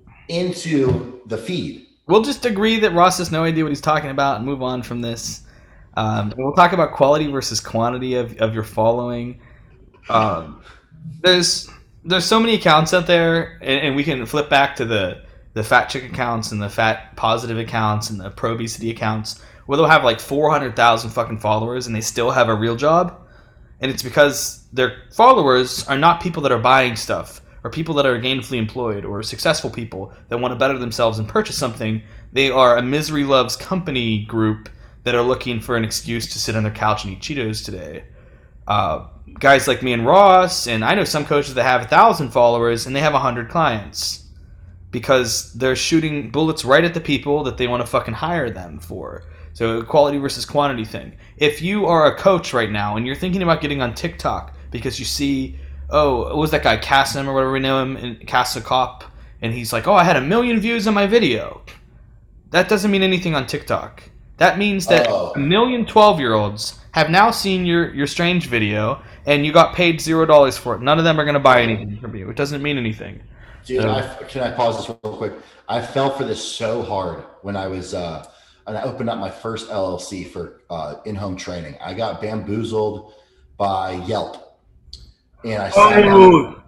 into the feed. We'll just agree that Ross has no idea what he's talking about and move on from this. We'll talk about quality versus quantity of your following. Um, there's so many accounts out there, and we can flip back to the fat chick accounts and the fat positive accounts and the pro obesity accounts where they'll have like 400,000 fucking followers and they still have a real job. And it's because their followers are not people that are buying stuff or people that are gainfully employed or successful people that want to better themselves and purchase something. They are a misery loves company group that are looking for an excuse to sit on their couch and eat Cheetos today. Guys like me and Ross, and I know some coaches that have 1,000 followers and they have 100 clients because they're shooting bullets right at the people that they want to fucking hire them for. So quality versus quantity thing. If you are a coach right now and you're thinking about getting on TikTok because you see, oh, what was that guy, Cassim or whatever we know him, and Cop, and he's like, oh, I had 1 million views on my video. That doesn't mean anything on TikTok. That means that 1 million 12-year-olds have now seen your strange video and you got paid $0 for it. None of them are going to buy anything from you. It doesn't mean anything. Dude, can I pause this real quick? I fell for this so hard when I was and I opened up my first LLC for in-home training. I got bamboozled by Yelp, and I sat down.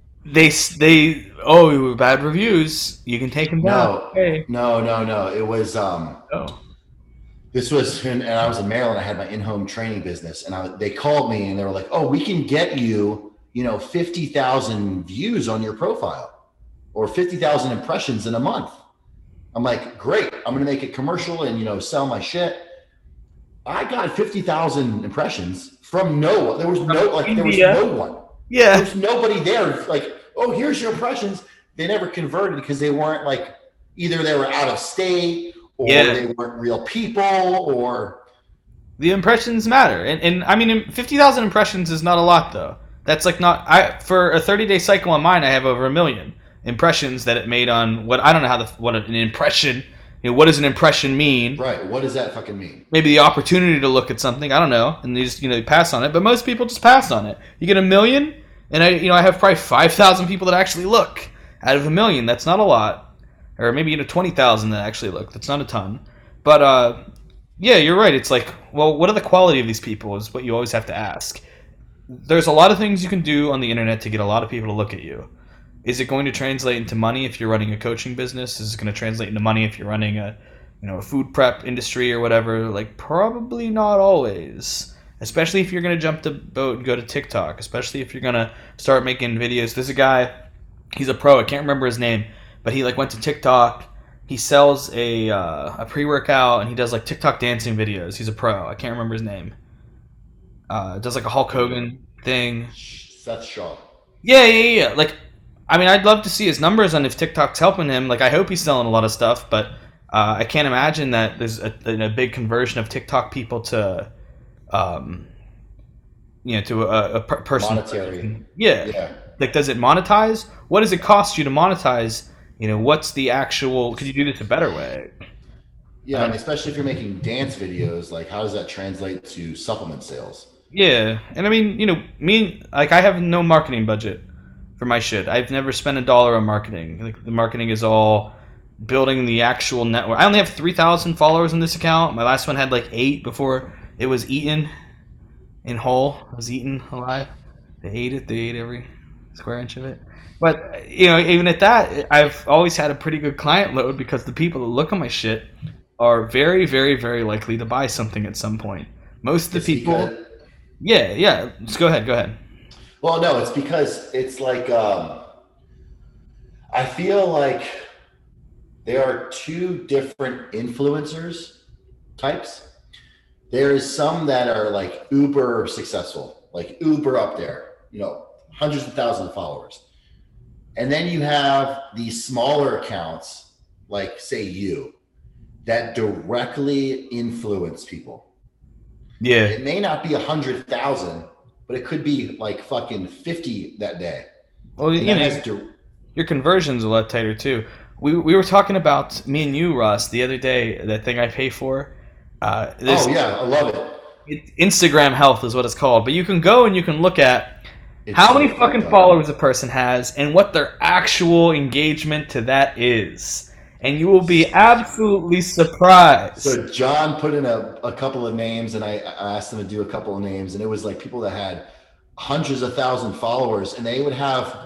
They bad reviews. You can take them down. No, hey. No. It was This was and I was in Maryland. I had my in-home training business, and they called me and they were like, "Oh, we can get you, 50,000 views on your profile, or 50,000 impressions in a month." I'm like, "Great! I'm going to make it commercial and sell my shit." I got 50,000 impressions from no one. There was no one. Yeah, there's nobody there. Like, oh, here's your impressions. They never converted because they weren't like either they were out of state. Or they weren't real people, or the impressions matter, and I mean 50,000 impressions is not a lot though. That's like not for a 30-day cycle on mine. I have over 1 million impressions that it made on what I don't know what an impression. What does an impression mean? Right. What does that fucking mean? Maybe the opportunity to look at something. I don't know, and they just pass on it. But most people just pass on it. You get 1 million, and I have probably 5,000 people that actually look out of 1 million. That's not a lot. Or maybe 20,000 that actually look. That's not a ton. But yeah, you're right. It's like, well, what are the quality of these people is what you always have to ask. There's a lot of things you can do on the internet to get a lot of people to look at you. Is it going to translate into money if you're running a coaching business? Is it going to translate into money if you're running a food prep industry or whatever? Like, probably not always. Especially if you're going to jump the boat and go to TikTok. Especially if you're going to start making videos. There's a guy, he's a pro. I can't remember his name. But he went to TikTok. He sells a pre-workout and he does like TikTok dancing videos. He's a pro. I can't remember his name. Does like a Hulk Hogan thing. Seth Shaw. Yeah. Like, I mean, I'd love to see his numbers on if TikTok's helping him. Like, I hope he's selling a lot of stuff, but I can't imagine that there's a big conversion of TikTok people to, to a person. Monetary. Yeah. Like, does it monetize? What does it cost you to monetize? What's the actual? Could you do this a better way? Yeah, and especially if you're making dance videos, like how does that translate to supplement sales? Yeah, and I mean, I have no marketing budget for my shit. I've never spent $1 on marketing. Like the marketing is all building the actual network. I only have 3,000 followers on this account. My last one had like 8 before it was eaten in whole. It was eaten alive. They ate it. They ate every square inch of it. But, even at that, I've always had a pretty good client load because the people that look at my shit are very, very, very likely to buy something at some point. Most of the people... Yeah. Just go ahead. Well, no, it's because it's like... I feel like there are two different influencers types. There's some that are like uber successful, like uber up there, hundreds of thousands of followers. And then you have these smaller accounts, like say you, that directly influence people. Yeah. It may not be 100,000, but it could be like fucking 50 that day. Well, And that has your conversion's a lot tighter too. We were talking about me and you, Russ, the other day. That thing I pay for. oh yeah, I love it. Instagram Health is what it's called. But you can go and you can look at It's how so many fucking fucked up. followers a person has and what their actual engagement to that is, and you will be absolutely surprised. So John put in a couple of names, and I asked him to do a couple of names, and it was like people that had hundreds of thousand followers, and they would have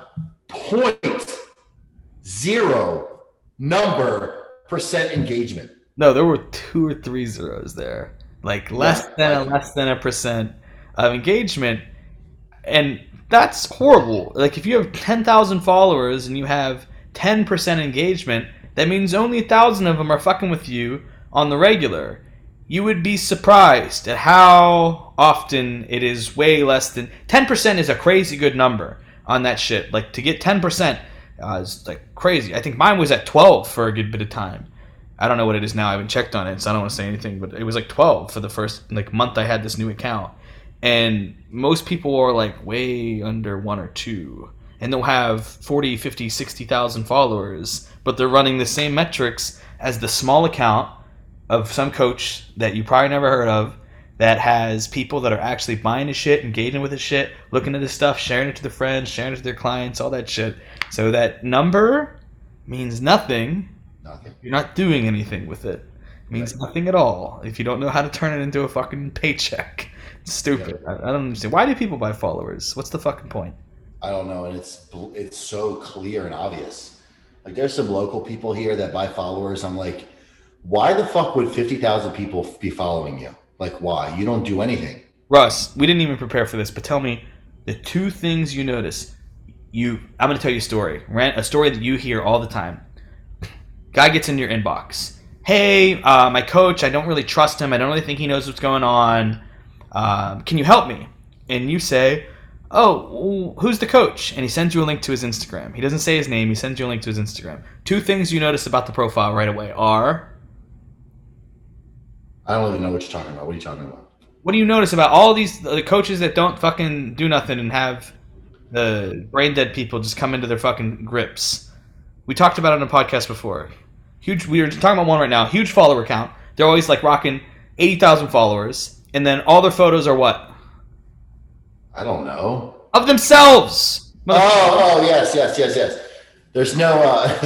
0.0% engagement. No, there were 2 or 3 zeros there, like less than a percent of engagement, and that's horrible. Like if you have 10,000 followers and you have 10% engagement, that means only 1,000 of them are fucking with you on the regular. You would be surprised at how often it is way less than 10%. Is a crazy good number on that shit. Like to get 10% is like crazy. I think mine was at 12 for a good bit of time. I don't know what it is now. I haven't checked on it, so I don't want to say anything. But it was like 12 for the first like month I had this new account, and most people are like way under 1 or 2, and they'll have 40, 50, 60,000 followers, but they're running the same metrics as the small account of some coach that you probably never heard of that has people that are actually buying his shit, engaging with his shit, looking at his stuff, sharing it to their friends, sharing it to their clients, all that shit. So that number means nothing. Nothing. You're not doing anything with it. It means nothing at all if you don't know how to turn it into a fucking paycheck. It's stupid. I don't understand. Why do people buy followers? What's the fucking point? I don't know, and it's so clear and obvious. Like there's some local people here that buy followers. I'm like, why the fuck would 50,000 people be following you? Like why? You don't do anything. Russ, we didn't even prepare for this, but tell me the 2 things you notice. I'm going to tell you a story. A story that you hear all the time. Guy gets in your inbox. Hey, my coach, I don't really trust him. I don't really think he knows what's going on. Can you help me? And you say, oh, who's the coach? And he sends you a link to his Instagram. He doesn't say his name. He sends you a link to his Instagram. 2 things you notice about the profile right away are... I don't even know what you're talking about. What are you talking about? What do you notice about all the coaches that don't fucking do nothing and have the brain dead people just come into their fucking grips? We talked about it on a podcast before. We are talking about one right now. Huge follower count. They're always like rocking 80,000 followers, and then all their photos are what? I don't know. Of themselves. Oh, yes. There's no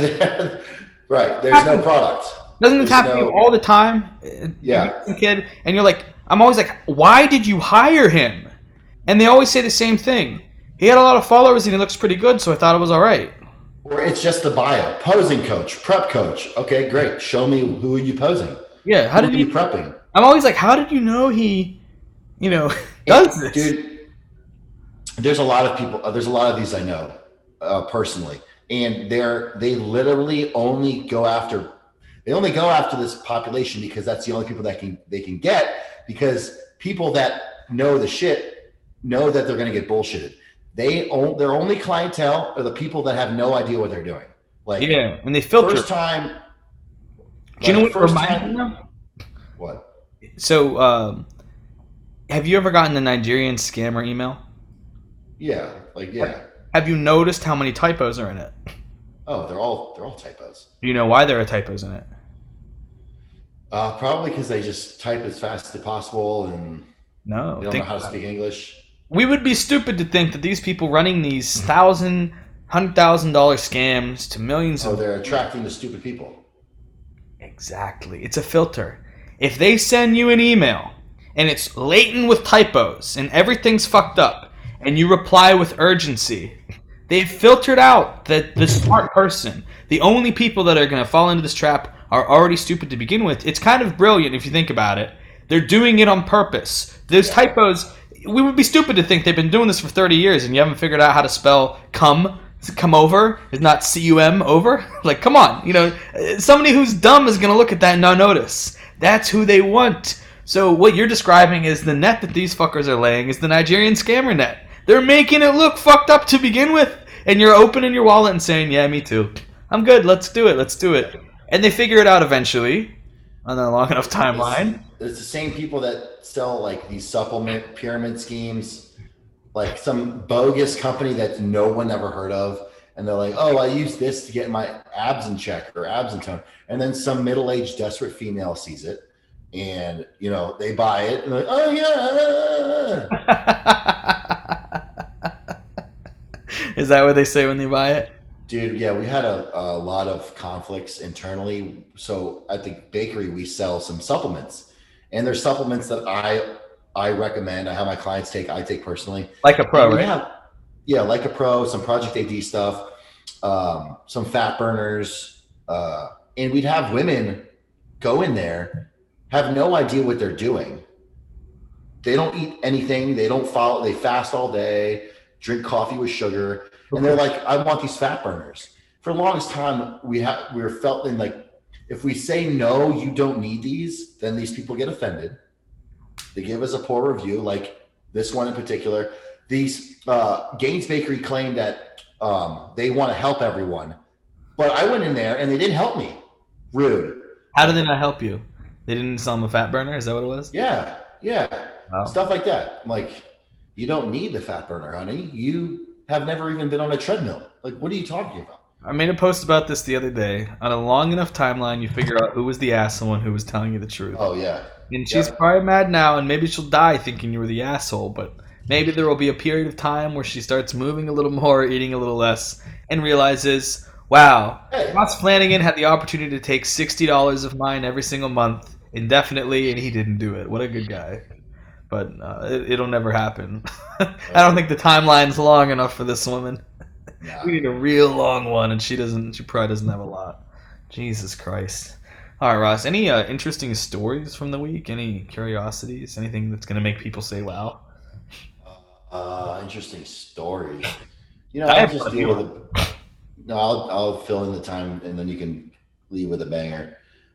right. There's no product. Doesn't this happen to you all the time? Yeah. You're a kid, and you're like, I'm always like, why did you hire him? And they always say the same thing. He had a lot of followers and he looks pretty good, so I thought it was all right. Or it's just the bio. Posing coach, prep coach. Okay, great. Show me who are you posing. Yeah, how did you you prepping? I'm always like, how did you know he, does this? Dude, there's a lot of people. There's a lot of these I know personally, and they literally only go after this population because that's the only people that they can get, because people that know the shit know that they're going to get bullshitted. Their only clientele are the people that have no idea what they're doing. Like, yeah, and they filter. First time. Do you know what reminds me of? What? So, have you ever gotten the Nigerian scammer email? Yeah, yeah. Have you noticed how many typos are in it? Oh, they're all typos. Do you know why there are typos in it? Probably because they just type as fast as possible and they don't know how to speak English. We would be stupid to think that these people running these $100,000 scams to millions of... they're attracting the stupid people. Exactly. It's a filter. If they send you an email and it's laden with typos and everything's fucked up and you reply with urgency, they've filtered out the smart person. The only people that are going to fall into this trap are already stupid to begin with. It's kind of brilliant if you think about it. They're doing it on purpose. Those typos... We would be stupid to think they've been doing this for 30 years and you haven't figured out how to spell come come over is not cum over. Like, come on, somebody who's dumb is gonna look at that and not notice. That's who they want. So what you're describing is the net that these fuckers are laying is the Nigerian scammer net. They're making it look fucked up to begin with, and you're opening your wallet and saying, "Yeah, me too. I'm good. Let's do it." And they figure it out eventually on a long enough timeline. It's the same people that sell like these supplement pyramid schemes, like some bogus company that no one ever heard of. And they're like, "Oh, I use this to get my abs in check or abs in tone." And then some middle-aged desperate female sees it and, they buy it and they're like, "Oh yeah." Is that what they say when they buy it? Dude, yeah, we had a lot of conflicts internally. So at the bakery, we sell some supplements, and there's supplements that I recommend. I have my clients take. I take personally. Like a pro, right? Yeah, like a pro. Some Project AD stuff, some fat burners, and we'd have women go in there, have no idea what they're doing. They don't eat anything. They don't follow. They fast all day. Drink coffee with sugar. And they're like, "I want these fat burners." For the longest time, we were felt in like, if we say no, you don't need these, then these people get offended. They give us a poor review, like this one in particular. These Gaines Bakery claimed that they want to help everyone, but I went in there and they didn't help me. Rude. How did they not help you? They didn't sell them a fat burner? Is that what it was? Yeah. Wow. Stuff like that. Like, you don't need the fat burner, honey. You have never even been on a treadmill. Like, what are you talking about? I made a post about this the other day. On a long enough timeline, you figure out who was the asshole and who was telling you the truth. Oh, yeah. And she's probably mad now, and maybe she'll die thinking you were the asshole, but maybe there will be a period of time where she starts moving a little more, eating a little less, and realizes, wow, Ross Flanagan had the opportunity to take $60 of mine every single month indefinitely, and he didn't do it. What a good guy. But it'll never happen. I don't think the timeline's long enough for this woman. Yeah. We need a real long one, and she probably doesn't have a lot. Jesus Christ. All right, Ross, any interesting stories from the week? Any curiosities? Anything that's going to make people say, wow? Interesting stories. I'll just deal with it. No, I'll fill in the time, and then you can leave with a banger.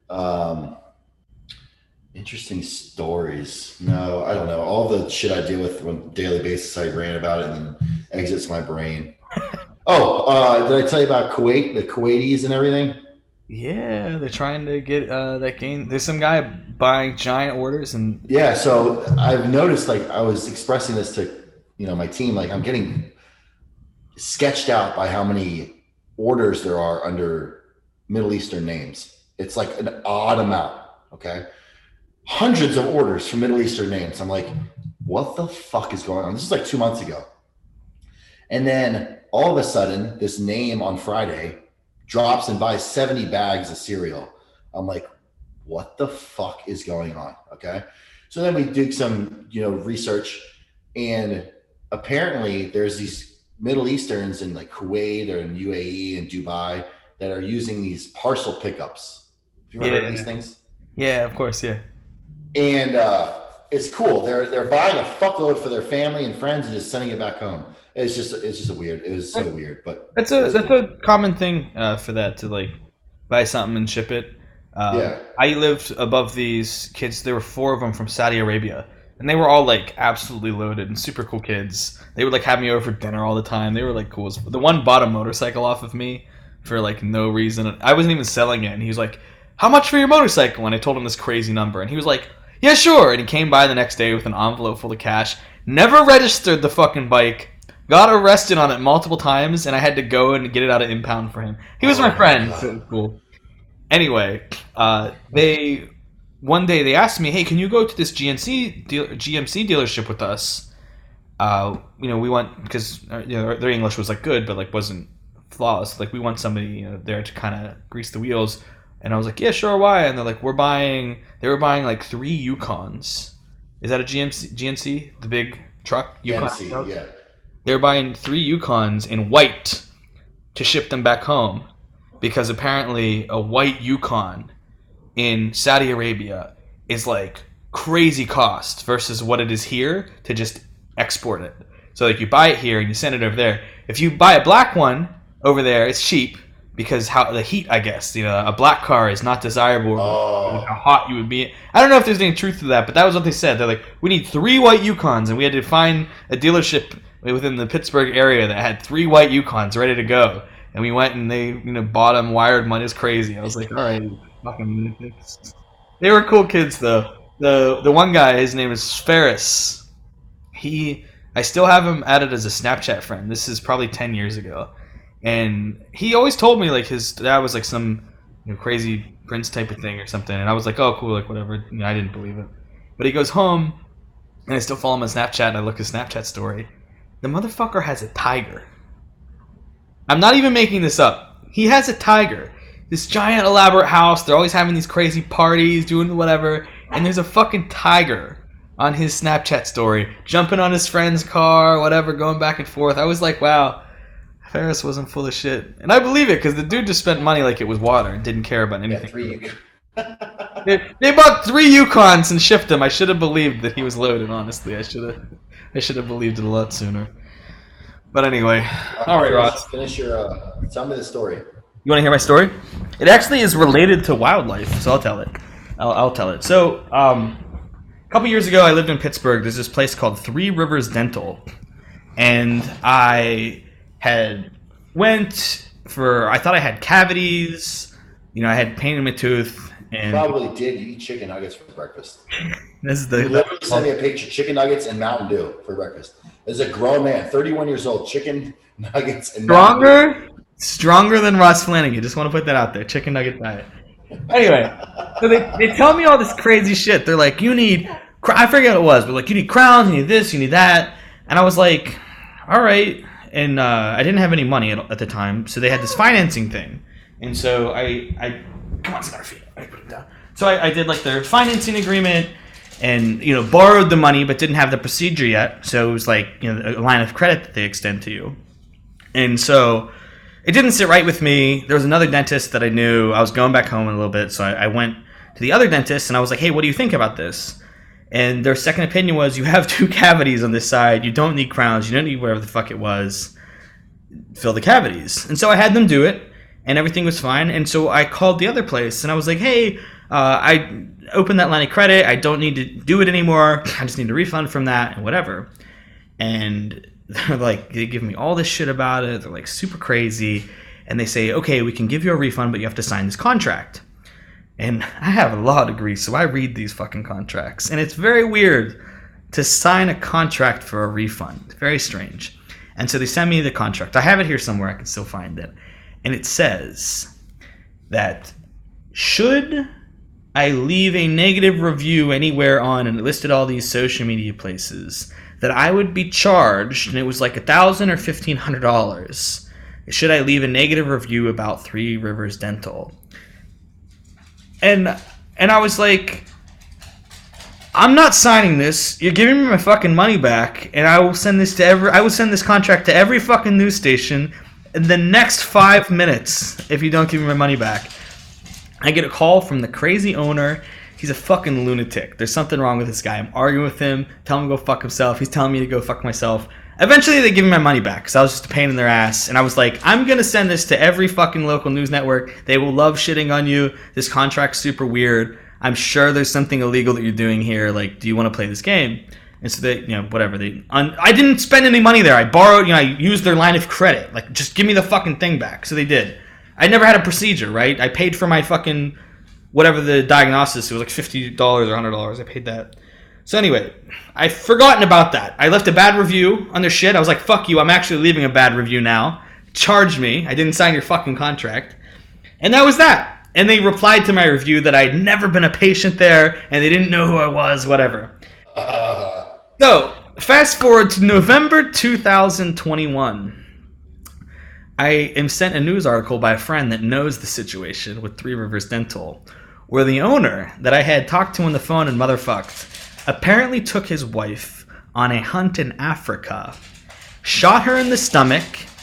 Interesting stories. No, I don't know. All the shit I deal with on a daily basis, I rant about it and then exits my brain. Oh, did I tell you about Kuwait, the Kuwaitis and everything? Yeah, they're trying to get that game. There's some guy buying giant orders and yeah. So I've noticed, like, I was expressing this to my team, like, I'm getting sketched out by how many orders there are under Middle Eastern names. It's like an odd amount. Okay. Hundreds of orders from Middle Eastern names. I'm like, what the fuck is going on? This is like 2 months ago. And then all of a sudden, this name on Friday drops and buys 70 bags of cereal. I'm like, what the fuck is going on? Okay. So then we did some, research, and apparently there's these Middle Easterns in like Kuwait or in UAE and Dubai that are using these parcel pickups. Have you heard of these things? Yeah, of course. Yeah. And it's cool. They're buying a fuckload for their family and friends and just sending it back home. It's just a weird. It was so weird, but that's a common thing for that, to like buy something and ship it. Yeah. I lived above these kids. There were 4 of them from Saudi Arabia, and they were all like absolutely loaded and super cool kids. They would like have me over for dinner all the time. They were like cool. The one bought a motorcycle off of me for like no reason. I wasn't even selling it, and he was like, "How much for your motorcycle?" And I told him this crazy number, and he was like, "Yeah, sure." And he came by the next day with an envelope full of cash. Never registered the fucking bike. Got arrested on it multiple times, and I had to go and get it out of impound for him. He was my friend. So it was cool. Anyway, one day they asked me, "Hey, can you go to this GMC dealership with us?" We went because their English was like good, but like wasn't flawless. Like we want somebody there to kind of grease the wheels. And I was like, "Yeah, sure, why?" And they're like, They were buying like 3 Yukons. Is that a GMC? The big truck? Yukon GMC, truck? yeah. They're buying 3 Yukons in white to ship them back home, because apparently a white Yukon in Saudi Arabia is like crazy cost versus what it is here to just export it. So like you buy it here and you send it over there. If you buy a black one, over there. It's cheap because how the heat, I guess. A black car is not desirable. How hot you would be. I don't know if there's any truth to that, but that was what they said. They're like, we need 3 white Yukons, and we had to find a dealership within the Pittsburgh area that had 3 white Yukons ready to go. And we went and they, bought them, wired them. It was crazy. I was like, all right, fucking. They were cool kids though. The one guy, his name is Ferris. I still have him added as a Snapchat friend. This is probably 10 years ago. And he always told me like his dad was like some crazy prince type of thing or something. And I was like, oh, cool, like whatever. I didn't believe it. But he goes home, and I still follow him on Snapchat, and I look at his Snapchat story. The motherfucker has a tiger. I'm not even making this up. He has a tiger. This giant elaborate house. They're always having these crazy parties, doing whatever. And there's a fucking tiger on his Snapchat story, jumping on his friend's car, whatever, going back and forth. I was like, wow. Ferris wasn't full of shit. And I believe it, because the dude just spent money like it was water and didn't care about anything. Yeah, they bought 3 Yukons and shipped them. I should have believed that he was loaded, honestly. I should have believed it a lot sooner. But anyway. All right, Ross. Finish your, tell me the story. You want to hear my story? It actually is related to wildlife, so I'll tell it. I'll tell it. So, a couple years ago, I lived in Pittsburgh. There's this place called Three Rivers Dental. And I had I thought I had cavities, I had pain in my tooth, and probably did. You eat chicken nuggets for breakfast. This is you literally sent me a picture: chicken nuggets and Mountain Dew for breakfast. As a grown man, 31 years old, chicken nuggets and stronger than Ross Flanagan. Just want to put that out there. Chicken nugget diet. Anyway, so they tell me all this crazy shit. They're like, you need, I forget what it was, but like, you need crowns, you need this, you need that, and I was like, all right. And I didn't have any money at the time, so they had this financing thing. And so I come on, Scarfy, I put it down. So I did like their financing agreement, and borrowed the money, but didn't have the procedure yet. So it was like a line of credit that they extend to you. And so it didn't sit right with me. There was another dentist that I knew. I was going back home in a little bit, so I went to the other dentist, and I was like, hey, what do you think about this? And their second opinion was, you have 2 cavities on this side. You don't need crowns. You don't need whatever the fuck it was. Fill the cavities. And so I had them do it, and everything was fine. And so I called the other place, and I was like, hey, I opened that line of credit. I don't need to do it anymore. I just need a refund from that and whatever. And they're like, they give me all this shit about it. They're like super crazy. And they say, okay, we can give you a refund, but you have to sign this contract. And I have a law degree, so I read these fucking contracts. And it's very weird to sign a contract for a refund. It's very strange. And so they send me the contract. I have it here somewhere. I can still find it. And it says that should I leave a negative review anywhere on, and it listed all these social media places, that I would be charged, and it was like $1,000 or $1,500. Should I leave a negative review about Three Rivers Dental? And I was like, I'm not signing this. You're giving me my fucking money back, and I will send this contract to every fucking news station in the next 5 minutes if you don't give me my money back. I get a call from the crazy owner. He's a fucking lunatic. There's something wrong with this guy. I'm arguing with him, telling him to go fuck himself. He's telling me to go fuck myself. Eventually, they give me my money back because I was just a pain in their ass. And I was like, I'm going to send this to every fucking local news network. They will love shitting on you. This contract's super weird. I'm sure there's something illegal that you're doing here. Like, do you want to play this game? And so they, whatever. I didn't spend any money there. I borrowed, I used their line of credit. Like, just give me the fucking thing back. So they did. I never had a procedure, right? I paid for my fucking, whatever the diagnosis. It was like $50 or $100. I paid that. So anyway, I've forgotten about that. I left a bad review on their shit. I was like, fuck you, I'm actually leaving a bad review now. Charge me. I didn't sign your fucking contract. And that was that. And they replied to my review that I'd never been a patient there, and they didn't know who I was, whatever. So, fast forward to November 2021. I am sent a news article by a friend that knows the situation with Three Rivers Dental, where the owner that I had talked to on the phone and motherfucked apparently took his wife on a hunt in Africa, shot her in the stomach,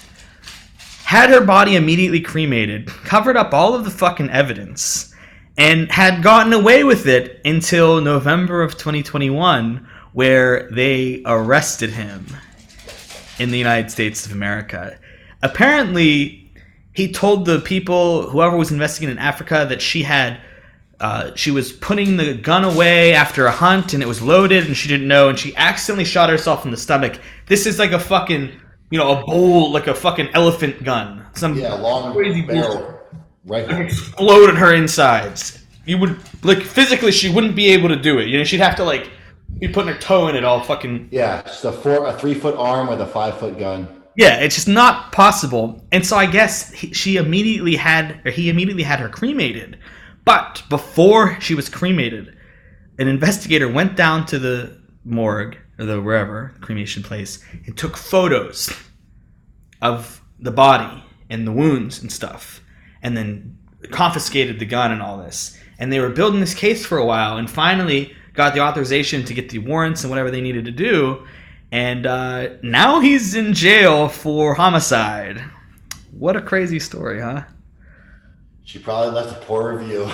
had her body immediately cremated, covered up all of the fucking evidence, and had gotten away with it until November of 2021, where they arrested him in the United States of America. Apparently, he told the people, whoever was investigating in Africa, that she was putting the gun away after a hunt and it was loaded and she didn't know and she accidentally shot herself in the stomach. This is like a fucking, a bull, like a fucking elephant gun. Some long crazy barrel rifle. Exploded her insides. You would, physically she wouldn't be able to do it. She'd have to be putting her toe in it all fucking. Yeah, just a 3-foot arm with a 5-foot gun. Yeah, it's just not possible. And so I guess he immediately had her cremated. But before she was cremated, an investigator went down to the morgue, or the wherever, cremation place, and took photos of the body and the wounds and stuff, and then confiscated the gun and all this. And they were building this case for a while, and finally got the authorization to get the warrants and whatever they needed to do. And now he's in jail for homicide. What a crazy story, huh? She probably left a poor review.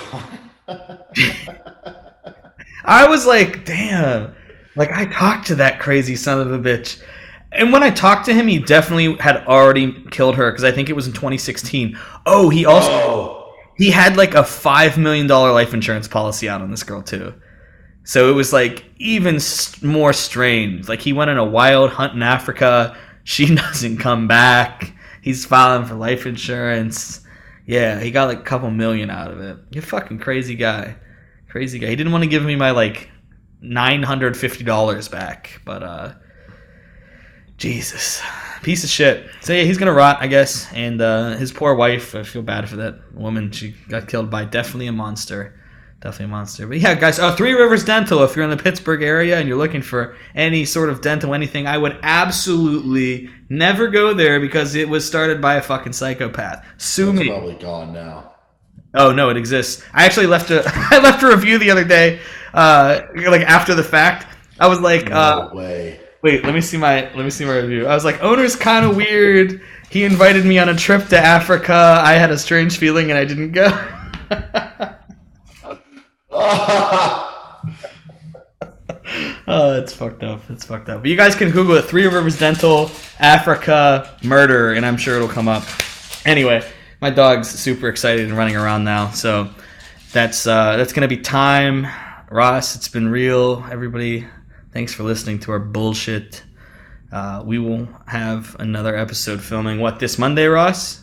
I was like, damn. I talked to that crazy son of a bitch. And when I talked to him, he definitely had already killed her, because I think it was in 2016. Oh, he also... He had a $5 million life insurance policy out on this girl, too. So it was even more strange. He went on a wild hunt in Africa. She doesn't come back. He's filing for life insurance. Yeah, he got a couple million out of it. You're a fucking crazy guy. Crazy guy. He didn't want to give me my $950 back, but Jesus. Piece of shit. So yeah, he's gonna rot, I guess. And his poor wife, I feel bad for that woman. She got killed by definitely a monster. Definitely a monster. But yeah, guys, Three Rivers Dental, if you're in the Pittsburgh area and you're looking for any sort of dental anything, I would absolutely never go there, because it was started by a fucking psychopath. Sue me. It's probably gone now. Oh, no, it exists. I actually left a review the other day, after the fact. I was like, no way. Wait, let me see my review. I was like, owner's kind of weird. He invited me on a trip to Africa. I had a strange feeling and I didn't go. Oh, it's fucked up. It's fucked up. But you guys can Google it, Three Rivers Dental, Africa, murder, and I'm sure it'll come up. Anyway, my dog's super excited and running around now, so that's gonna be time. Ross, it's been real. Everybody, thanks for listening to our bullshit. We will have another episode filming, this Monday, Ross?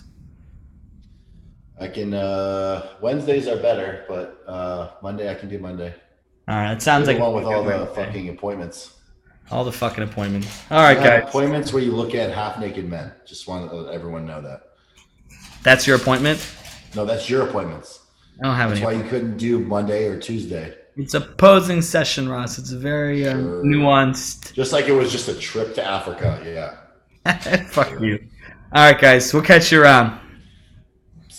I can, Wednesdays are better, but Monday I can do Monday. All right, it sounds like... Along with all the fucking appointments. All the fucking appointments. All right, guys. Appointments where you look at half-naked men. Just want to let everyone know that. That's your appointment? No, that's your appointments. I don't have any. That's why you couldn't do Monday or Tuesday. It's a posing session, Ross. It's very nuanced. Just like it was just a trip to Africa, yeah. Fuck you. All right, guys. We'll catch you around.